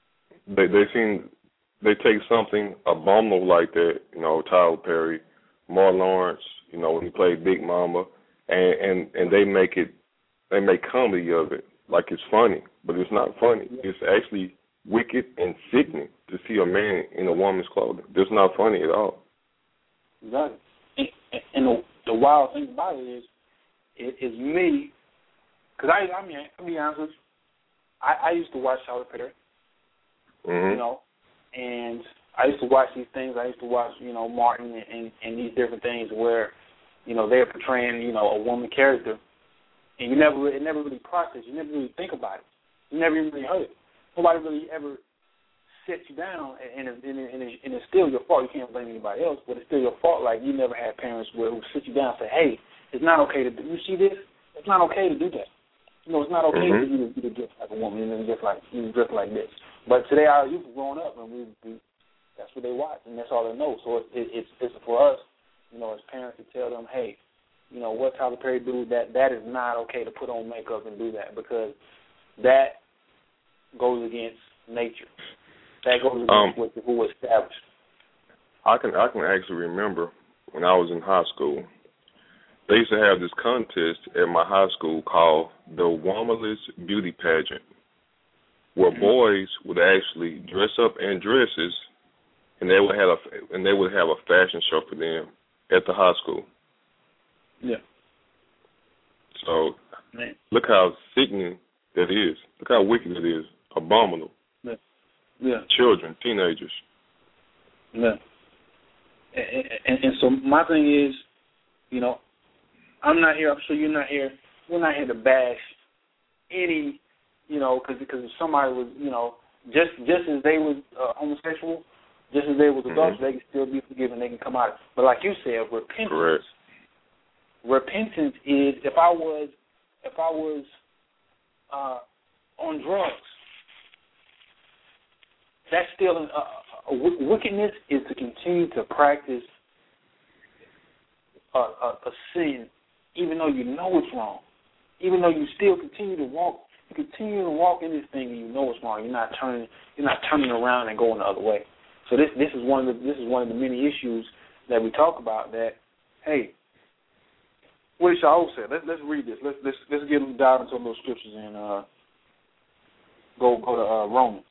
They take something abominable like that, you know, Tyler Perry, Martin Lawrence, you know, when he played Big Mama, and they make comedy of it like it's funny, but it's not funny. It's actually wicked and sickening to see a man in a woman's clothing. It's not funny at all. Exactly. And the wild thing about it is me, because I mean, I'll be honest with you, I used to watch Tyler Perry, you know, and I used to watch these things. I used to watch, you know, Martin and these different things where, you know, they're portraying, you know, a woman character, and it never really processed. You never really think about it. You never even really heard it. Nobody really ever sits you down, and it's still your fault. You can't blame anybody else, but it's still your fault. Like, you never had parents who sit you down and say, hey, it's not okay to do. You see this? It's not okay to do that. You know, it's not okay for you to dress like a woman and just like this. But today our youth is growing up, and we that's what they watch, and that's all they know. So it's for us, you know, as parents to tell them, hey, you know, what Tyler Perry do, that is not okay to put on makeup and do that, because that goes against nature. That goes against who was established. I can actually remember when I was in high school, they used to have this contest at my high school called the Womanless Beauty Pageant, where boys would actually dress up in dresses, and they would have a fashion show for them at the high school. Yeah. So look how sickening that is. Look how wicked it is. Abominable. Yeah. Children, teenagers. Yeah. And so my thing is, you know, I'm not here. I'm sure you're not here. We're not here to bash any, you know, because if somebody was, you know, just as they was homosexual, Just as they was adults, they can still be forgiven. They can come out. But like you said, repentance. Correct. Repentance is if I was on drugs, that's still wickedness is to continue to practice a sin, even though you know it's wrong, even though you still continue to walk. You continue to walk in this thing, and you know it's wrong. You're not turning around and going the other way. So this is one of the many issues that we talk about. That hey, what did Shaul say? Let's read this. Let's get them dive into some of those scriptures and go to Romans.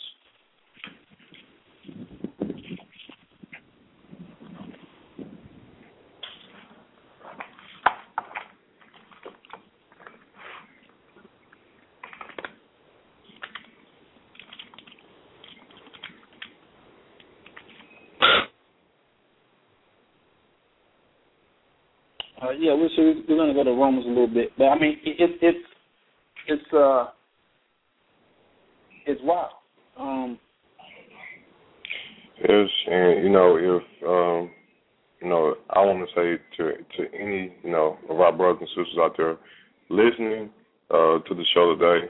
We're going to go to Romans a little bit, but I mean it's wild. Yes, and if I want to say to any of our brothers and sisters out there listening to the show today,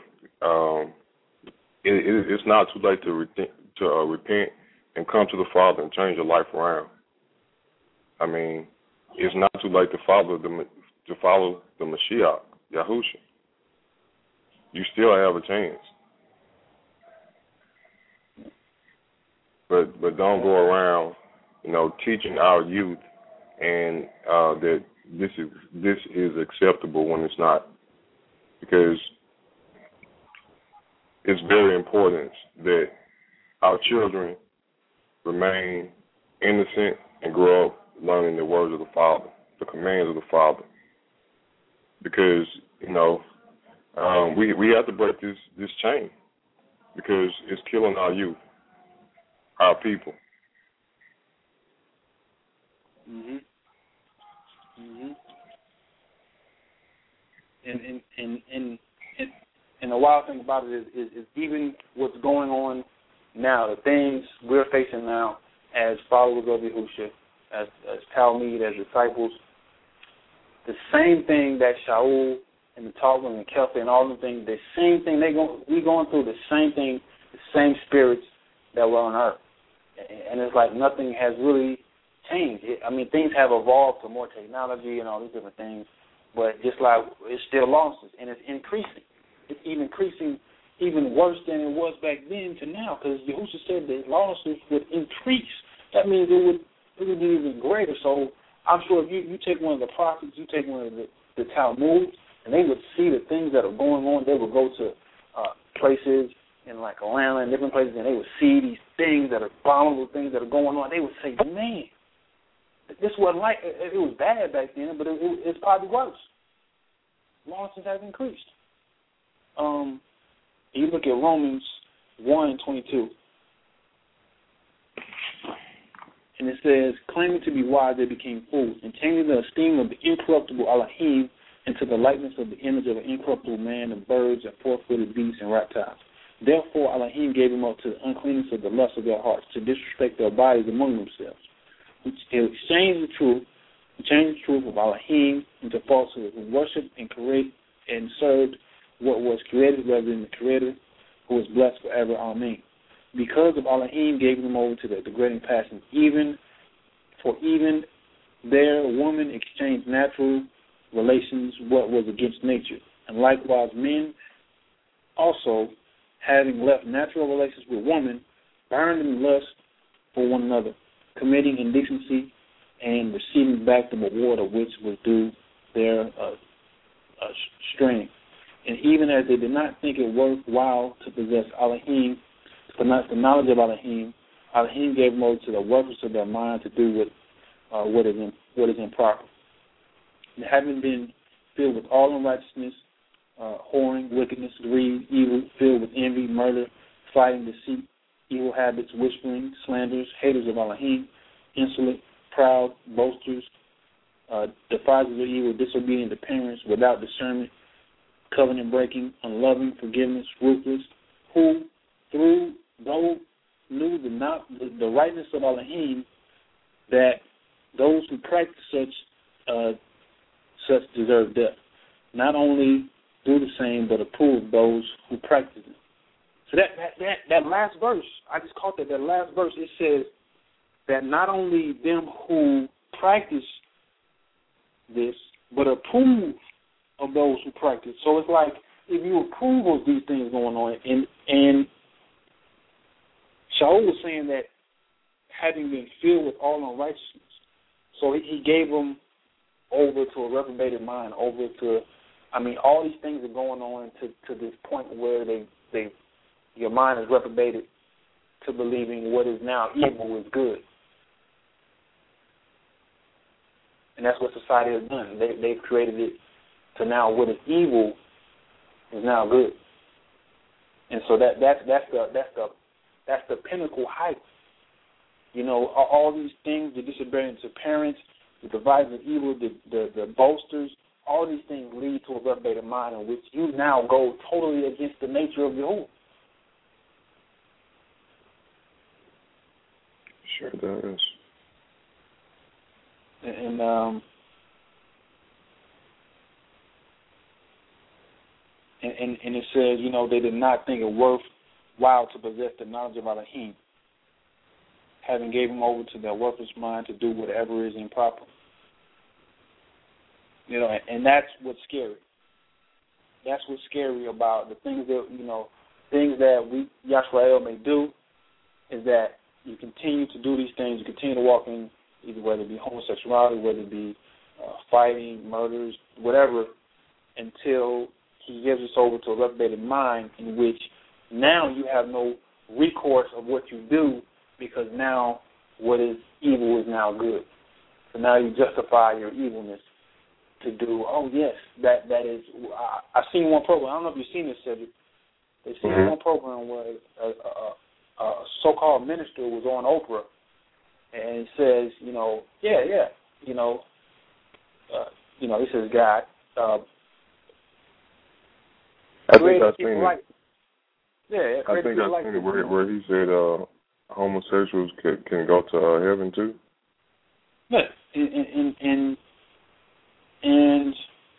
it's not too late to repent and come to the Father and change your life around. I mean, it's not too late to follow the Mashiach, Yahusha. You still have a chance. But don't go around, teaching our youth and that this is acceptable when it's not. Because it's very important that our children remain innocent and grow up learning the words of the Father, the commands of the Father. Because, we have to break this chain because it's killing our youth, our people. Mhm. Mhm. And the wild thing about it is even what's going on now, the things we're facing now as followers of Yahushua, as Talmud, as disciples, the same thing that Shaul and the Talmud and Kelpha and all the things, the same thing we going through, the same thing, the same spirits that were on earth. And it's like nothing has really changed. Things have evolved to more technology and all these different things, but just like it's still losses, and it's increasing. It's even increasing even worse than it was back then to now, because Yahushua said that losses would increase. That means it would be even greater. So I'm sure if you take one of the prophets, you take one of the Talmud, and they would see the things that are going on. They would go to places in like Atlanta and different places, and they would see these things that are abominable things that are going on. They would say, man, this wasn't like, it was bad back then, but it's probably worse. Losses have increased. You look at Romans 1:22. And it says, claiming to be wise, they became fools, and changing the esteem of the incorruptible Elohim into the likeness of the image of an incorruptible man, of birds, and four-footed beasts, and reptiles. Therefore Elohim gave them up to the uncleanness of the lust of their hearts, to disrespect their bodies among themselves. They exchanged the truth of Elohim into falsehood, who worshipped and served what was created rather than the Creator, who is blessed forever. Amen. Because of Elohim gave them over to the degrading passions, even their woman exchanged natural relations, what was against nature. And likewise men also, having left natural relations with woman, burned in lust for one another, committing indecency and receiving back the reward of which was due their straying. And even as they did not think it worthwhile to possess Elohim, the knowledge of Elohim, Elohim gave them over to the workers of their mind to do what is improper. And having been filled with all unrighteousness, whoring, wickedness, greed, evil, filled with envy, murder, fighting, deceit, evil habits, whispering, slanders, haters of Elohim, insolent, proud, boasters, despisers of evil, disobedient to parents, without discernment, covenant breaking, unloving, forgiveness, ruthless, who, though knew the rightness of Elohim, that those who practice such deserve death. Not only do the same, but approve those who practice it. So that last verse, I just caught that last verse. It says that not only them who practice this, but approve of those who practice. So it's like if you approve of these things going on, and Shaul was saying that having been filled with all unrighteousness, so he gave them over to a reprobated mind, over to, all these things are going on to this point where your mind is reprobated to believing what is now evil is good. And that's what society has done. They've created it to now what is evil is now good. And so that's the pinnacle height. All these things, the disobedience of parents, the devising of evil, the boasters, all these things lead to a reprobated mind in which you now go totally against the nature of Yahuwah. Sure does. And it says, they did not think it worthwhile to possess the knowledge of Elohim, having gave him over to their worthless mind to do whatever is improper. And that's what's scary. That's what's scary about the things that we, Yashrael, may do, is that you continue to do these things, you continue to walk in, either whether it be homosexuality, whether it be fighting, murders, whatever, until he gives us over to a reprobated mind in which now you have no recourse of what you do, because now what is evil is now good. So now you justify your evilness to do, that is, I've seen one program, I don't know if you've seen this, Cedric. They've seen one program where a so-called minister was on Oprah, and it says, this is God. I think I've seen it. Yeah, I think I've seen it where he said homosexuals can go to heaven too. Yeah, and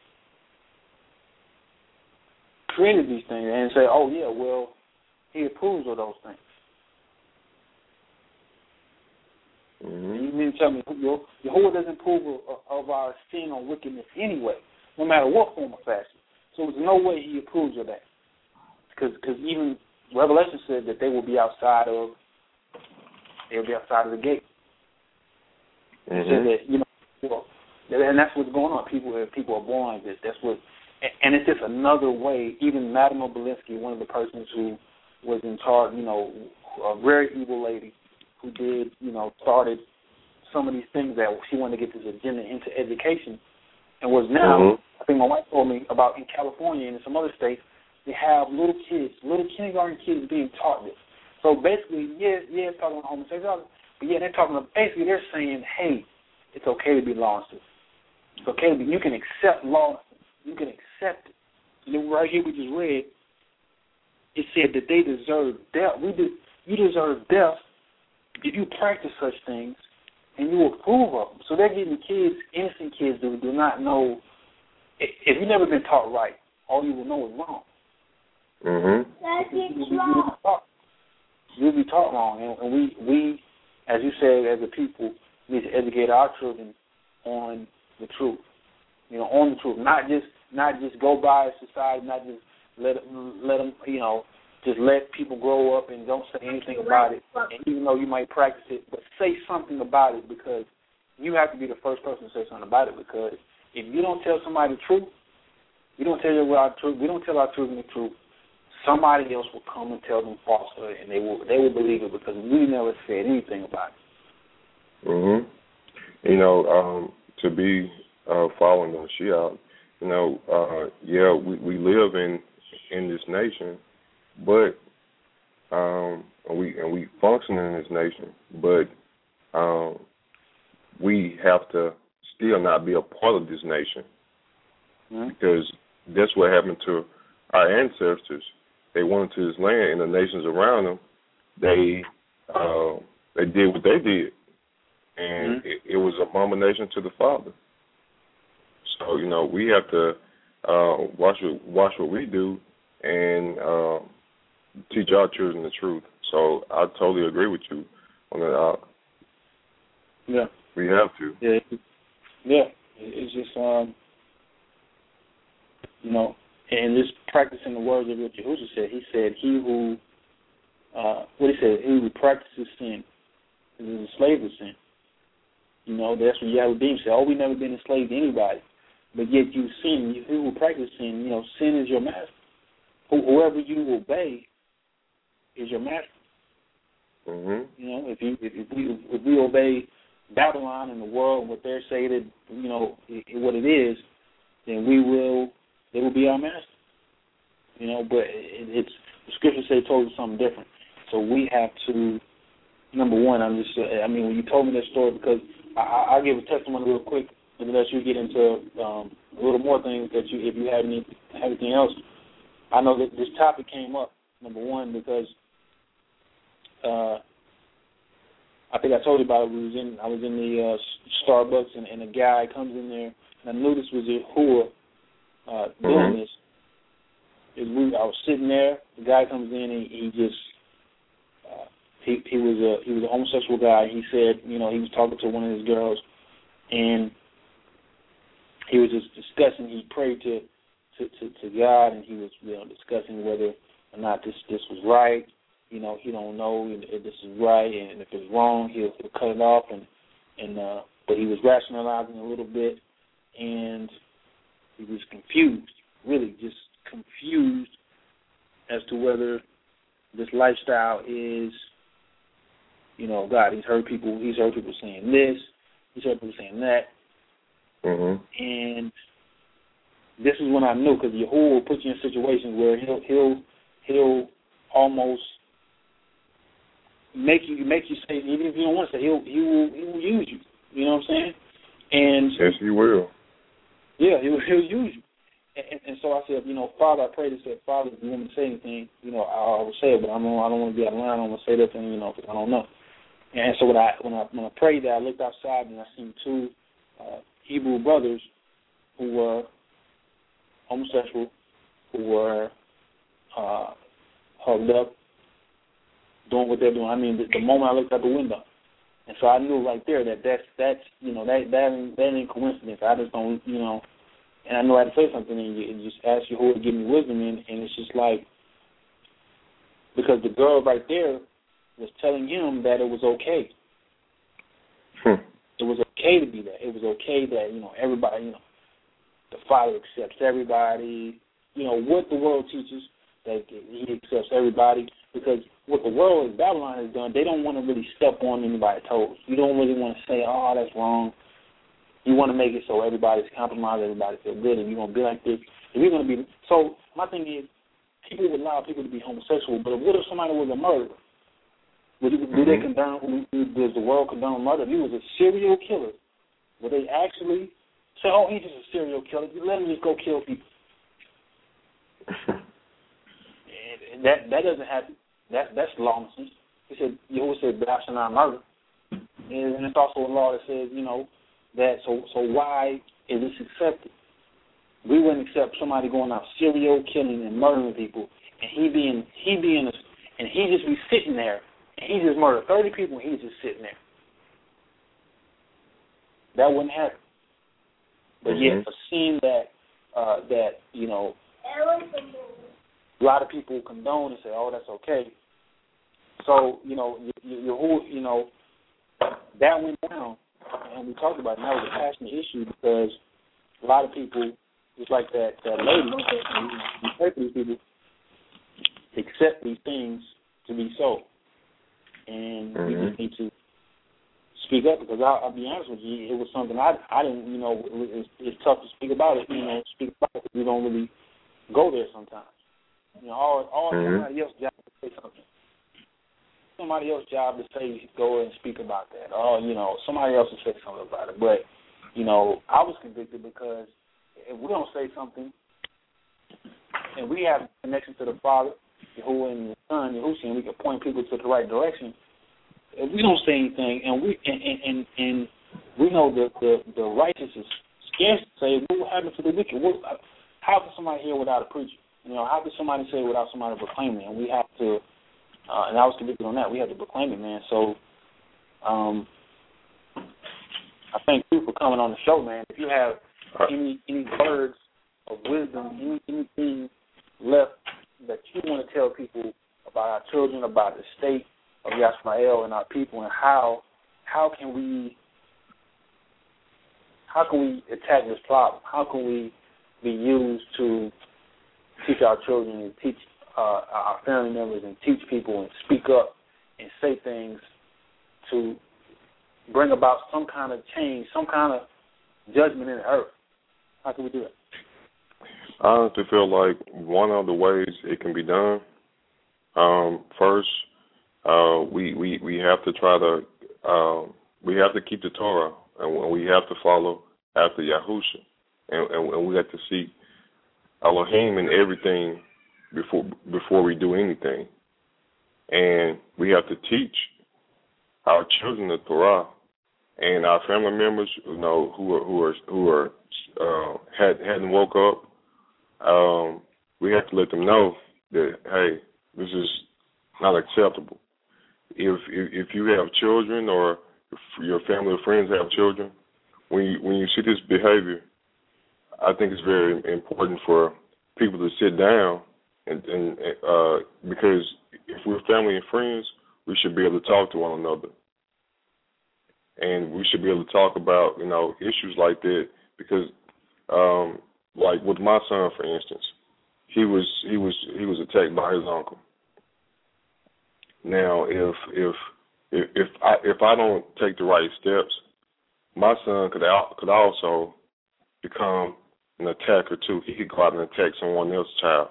created these things and say, he approves of those things. Mm-hmm. You mean to tell me Yahuwah doesn't approve of our sin or wickedness anyway, no matter what form or fashion. So there's no way he approves of that. Because even Revelation said that they will be outside of the gate. Mm-hmm. Said that, and that's what's going on. People are born like this. That's what, and it's just another way. Even Madame Obelinski, one of the persons who was in charge, a very evil lady who did, started some of these things that she wanted to get this agenda into education, and was now, I think my wife told me about in California and in some other states, they have little kindergarten kids being taught this. So basically, it's talking about homosexuality, but they're talking about, basically they're saying, hey, it's okay to be lawless. It's okay to be, you can accept lawlessness. You can accept it. And then right here we just read, it said that they deserve death. You deserve death if you practice such things and you approve of them. So they're getting kids, innocent kids who do not know. If you've never been taught right, all you will know is wrong. Mm-hmm. You'll be taught wrong. And we, as you said, as a people, need to educate our children on the truth. On the truth. Not just go by society, not just let them, just let people grow up and don't say anything about it. And even though you might practice it, but say something about it, because you have to be the first person to say something about it. Because if you don't tell somebody the truth, we don't tell our children the truth, somebody else will come and tell them falsehood, and they will believe it because we never said anything about it. Mhm. To be following the Shia, we live in this nation, but we function in this nation, but we have to still not be a part of this nation, because that's what happened to our ancestors. They went to this land, and the nations around them, they they did what they did, and it was an abomination to the Father. So we have to watch what we do and teach our children the truth. So I totally agree with you on that. Yeah, we have to. Yeah. It's just and just practicing the words of what Yahushua said. He said, "He who he who practices sin is a slave of sin." That's what Yahudim said. Oh, we never been enslaved to anybody, but yet you sin. You who practice sin, sin is your master. Whoever you obey is your master. Mm-hmm. If we obey Babylon and the world, what they're saying that what it is, then they will be our master. But it's the scriptures say told us something different. So we have to. Number one, when you told me that story, because I'll give a testimony real quick and let you get into a little more things that if you have anything else. I know that this topic came up, number one, because I think I told you about it. I was in the Starbucks, and a guy comes in there, and I knew this was Yahuwah doing this. I was sitting there. The guy comes in, and he just he was a homosexual guy. He said, he was talking to one of his girls, and he was just discussing. He prayed to God, and he was discussing whether or not this was right. He don't know if this is right, and if it's wrong, he'll cut it off. But he was rationalizing a little bit, and he was confused, really just confused as to whether this lifestyle is, God. He's heard people saying this, he's heard people saying that, and this is when I knew, because Yahuwah will put you in situations where he'll almost make you say, even if you don't want to say, he will use you. You know what I'm saying? And yes, he will. Yeah, he'll use you. And so I said, Father, I prayed and said, Father, if you want me to say anything, I will say it, but I don't want to be out of line. I don't want to say that thing, because I don't know. And so when I prayed that, I looked outside and I seen two Hebrew brothers who were homosexual, who were hugged up, doing what they're doing. The moment I looked out the window, and so I knew right there that that ain't coincidence. I just don't, and I knew I had to say something, and just ask you who would give me wisdom, and it's just like, because the girl right there was telling him that it was okay. It was okay to be that. It was okay that everybody, the Father accepts everybody. What the world teaches, that he accepts everybody, because what the world in Babylon has done, they don't want to really step on anybody's toes. You don't really want to say, oh, that's wrong. You want to make it so everybody's compromised, everybody feels good, and you're going to be like this. If you're going to be, so my thing is, people would allow people to be homosexual, but what if somebody was a murderer? Do they condone? Does the world condone murder? If he was a serial killer, would they actually say, "Oh, he's just a serial killer. Let him just go kill people"? And that doesn't happen. That's lawlessness. He said, Yahuwah said, "Thou shalt not murder," and it's also a law that says, that. So why is this accepted? We wouldn't accept somebody going out serial killing and murdering people, and he just be sitting there. And he just murdered 30 people, and he's just sitting there. That wouldn't happen. But yet, a sin that a lot of people condone and say, "Oh, that's okay." So that went down, and we talked about it. And that was a passionate issue, because a lot of people, just like that lady, we pray for these people, accept these things to be so. And we just need to speak up, because I'll be honest with you, it was something I didn't, it's tough to speak about it, speak about it, because we don't really go there sometimes. Somebody else's job to say something. Somebody else's job to say, go and speak about that. Or, somebody else to say something about it. But, I was convicted, because if we don't say something, and we have a connection to the Father, Yahuwah, and the Son, Yahushua, and we can point people to the right direction, if we don't say anything, and we know the righteous is scarce to say, what will happen to the wicked? How can somebody hear without a preacher? How can somebody say without somebody proclaiming? And we have to, and I was convicted on that. We have to proclaim it, man. So, I thank you for coming on the show, man. If you have any words of wisdom, anything left that you want to tell people about our children, about the state of Yashmael and our people, and how can we attack this problem? How can we be used to teach our children and teach our family members and teach people and speak up and say things to bring about some kind of change, some kind of judgment in the earth? How can we do it? I honestly feel like one of the ways it can be done, first, we have to try to, we have to keep the Torah, and we have to follow after Yahusha, and we have to seek Elohim in everything before we do anything, and we have to teach our children the Torah, and our family members, who hadn't woke up. We have to let them know that, hey, this is not acceptable. If you have children, or if your family or friends have children, when you see this behavior, I think it's very important for people to sit down and because if we're family and friends, we should be able to talk to one another, and we should be able to talk about issues like that, because like with my son, for instance, he was attacked by his uncle. Now, if I don't take the right steps, my son could also become an attacker too. He could go out and attack someone else's child.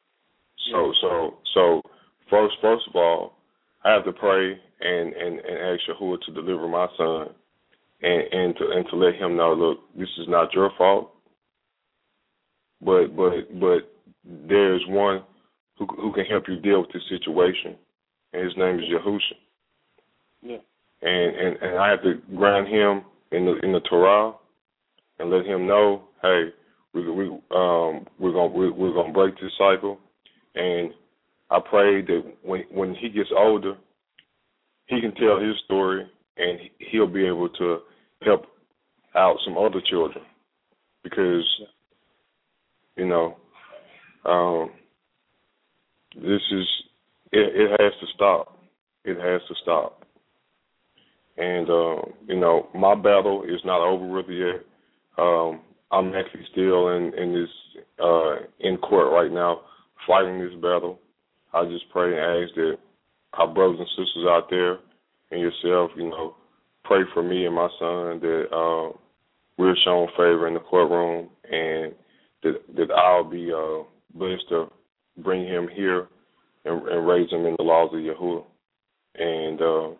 So first of all, I have to pray and ask Yahuwah to deliver my son, and to let him know, look, this is not your fault, but there's one who can help you deal with this situation, and his name is Yahusha. Yeah. And I have to ground him in the Torah and let him know, hey, we're gonna break this cycle. And I pray that when he gets older, he can tell his story, and he'll be able to help out some other children, because this is it has to stop. It has to stop. And my battle is not over with yet. I'm actually still in this in court right now, fighting this battle. I just pray and ask that our brothers and sisters out there and yourself, pray for me and my son, that we're shown favor in the courtroom, and that I'll be blessed to bring him here and raise him in the laws of Yahuwah. And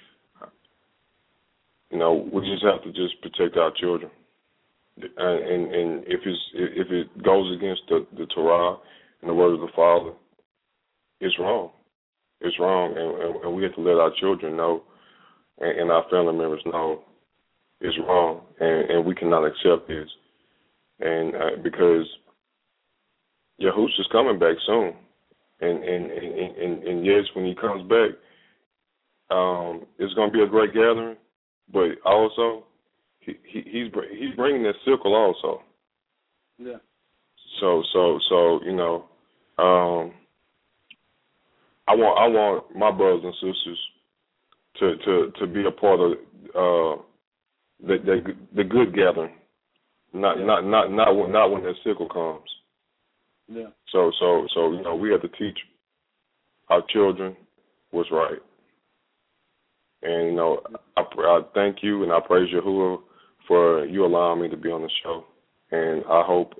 we just have to just protect our children. And if it goes against the Torah and the word of the Father, it's wrong. It's wrong, and we have to let our children know, and our family members know it's wrong, and we cannot accept this. And because Yahushua is coming back soon, and yes, when he comes back, it's going to be a great gathering, but also he's bringing that sickle also. Yeah. So I want my brothers and sisters to be a part of the good gathering, not when that sickle comes. Yeah. So we have to teach our children what's right. And I thank you and I praise Yahuwah for you allowing me to be on the show. And I hope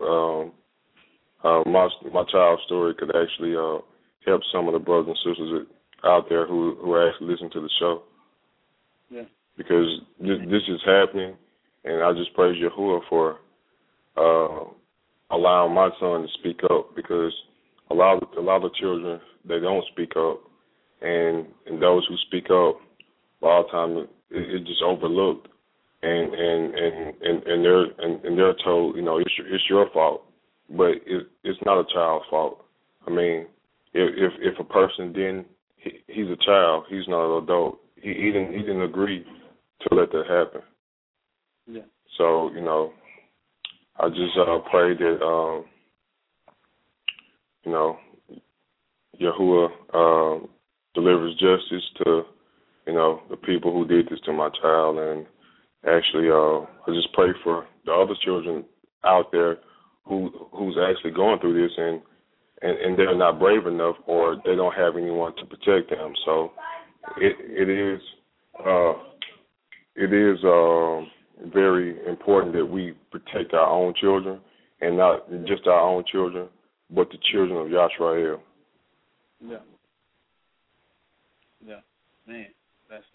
my child's story could actually help some of the brothers and sisters out there who are actually listening to the show. Yeah. Because this is happening, and I just praise Yahuwah for allowing my son to speak up, because a lot of children, they don't speak up, and those who speak up, but all the time it's just overlooked, and they're told, it's your fault, but it's not a child's fault. I mean, if a person he's a child, he's not an adult. He didn't agree to let that happen. Yeah. So I just pray that Yahuwah delivers justice to the people who did this to my child, and actually I just pray for the other children out there who's actually going through this and they're not brave enough, or they don't have anyone to protect them. So it is very important that we protect our own children, and not just our own children, but the children of Yashrael. Yeah. Yeah, man, that's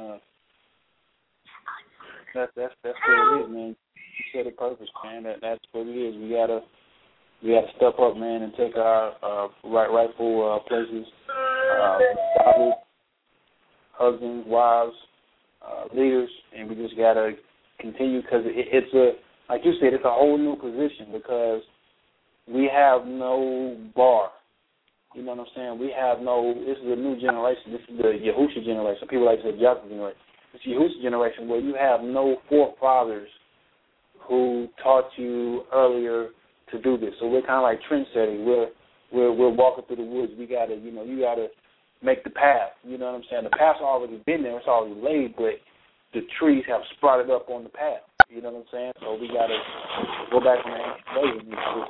what it is, man. You said it perfect, man. That's what it is. We gotta step up, man, and take our rightful places. Fathers, husbands, wives, leaders, and we just gotta continue, because it's like you said, it's a whole new position, because we have no bar. You know what I'm saying? This is a new generation. This is the Yahusha generation. People like to say Jacob generation. It's the Yahusha generation where you have no forefathers who taught you earlier to do this. So we're kind of like trendsetting. We're walking through the woods. You gotta make the path. You know what I'm saying? The path's already been there. It's already laid, but the trees have sprouted up on the path. You know what I'm saying? So we gotta go back on that way.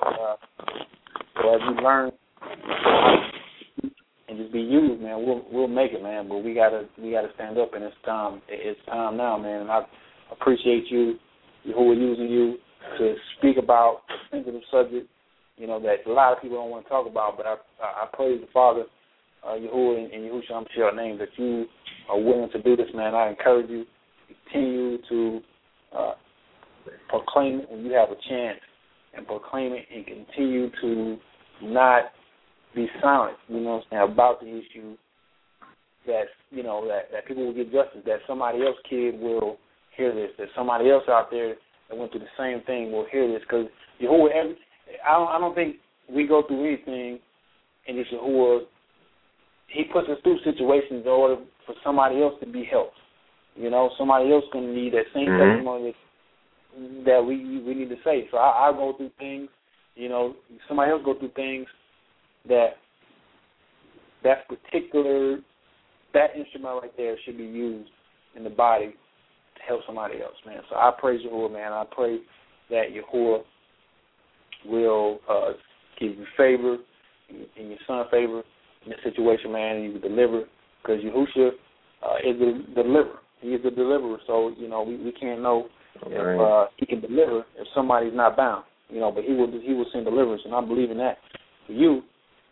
So as we learn and just be used, man, we'll make it, man. But we gotta stand up, and it's time. It's time now, man. And I appreciate you who are using you to speak about a sensitive subject, that a lot of people don't want to talk about. But I praise the Father, Yahuwah and Yahushua HaMashiach's name, that you are willing to do this, man. I encourage you to continue to proclaim it when you have a chance, and proclaim it, and continue to not be silent, about the issue, that people will get justice, that somebody else kid will hear this, that somebody else out there that went through the same thing will hear this, because Yahuwah, I don't think we go through anything, and it's Yahuwah, he puts us through situations in order for somebody else to be helped. Somebody else going to need that same testimony that we need to say. So I go through things, somebody else go through things that instrument right there should be used in the body to help somebody else, man. So I praise Yahuwah, man. I pray that Yahuwah will give you favor and your son favor in this situation, man, and you will deliver, because Yahushua is the deliverer. He is the deliverer. So, we can't know if he can deliver if somebody's not bound, but he will send deliverance, and I believe in that for you.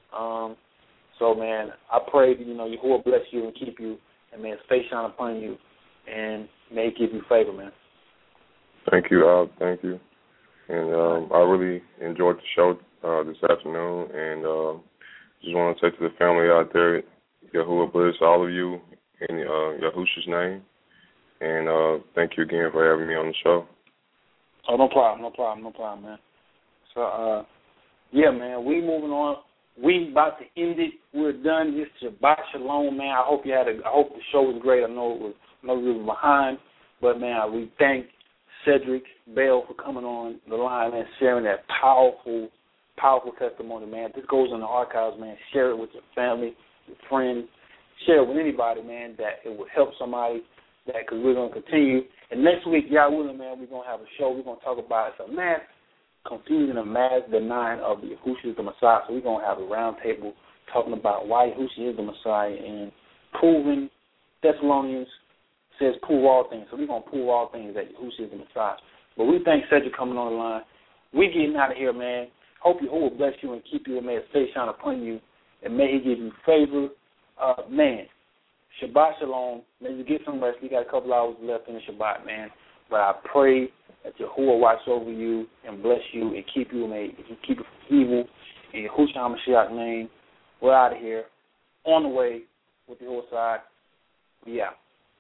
So, man, I pray that, Yahuwah bless you and keep you, and may his face shine upon you, and may he give you favor, man. Thank you, thank you. And I really enjoyed the show this afternoon, and just want to say to the family out there, Yahuwah bless all of you in Yahushua's name, and thank you again for having me on the show. Oh, no problem, man. So, yeah, man, we moving on. We about to end it. We're done. This Shabbat Shalom, man. I hope the show was great. I know we were behind, but man, we thank Cedric Bell for coming on the line and sharing that powerful testimony, man. This goes in the archives, man. Share it with your family, your friends. Share it with anybody, man, that it would help somebody. Because we're going to continue. And next week, y'all willing, man, we're going to have a show. We're going to talk about some mass confusion and mass denying of the Yahushua is the Messiah. So we're going to have a round table talking about why Yahushua is the Messiah and proving Thessalonians says prove all things. So we're going to prove all things that Yahushua is the Messiah. But we thank Cedric coming on the line. We getting out of here, man. Hope Yahuwah bless you and keep you, and may his face shine upon you, and may he give you favor. Man, Shabbat Shalom. May you get some rest. We got a couple hours left in the Shabbat, man. But I pray that Yahuwah watch over you and bless you and keep you, may you keep it from evil. In Yahushua HaMashiach's name, we're out of here. On the way with the whole side. We out.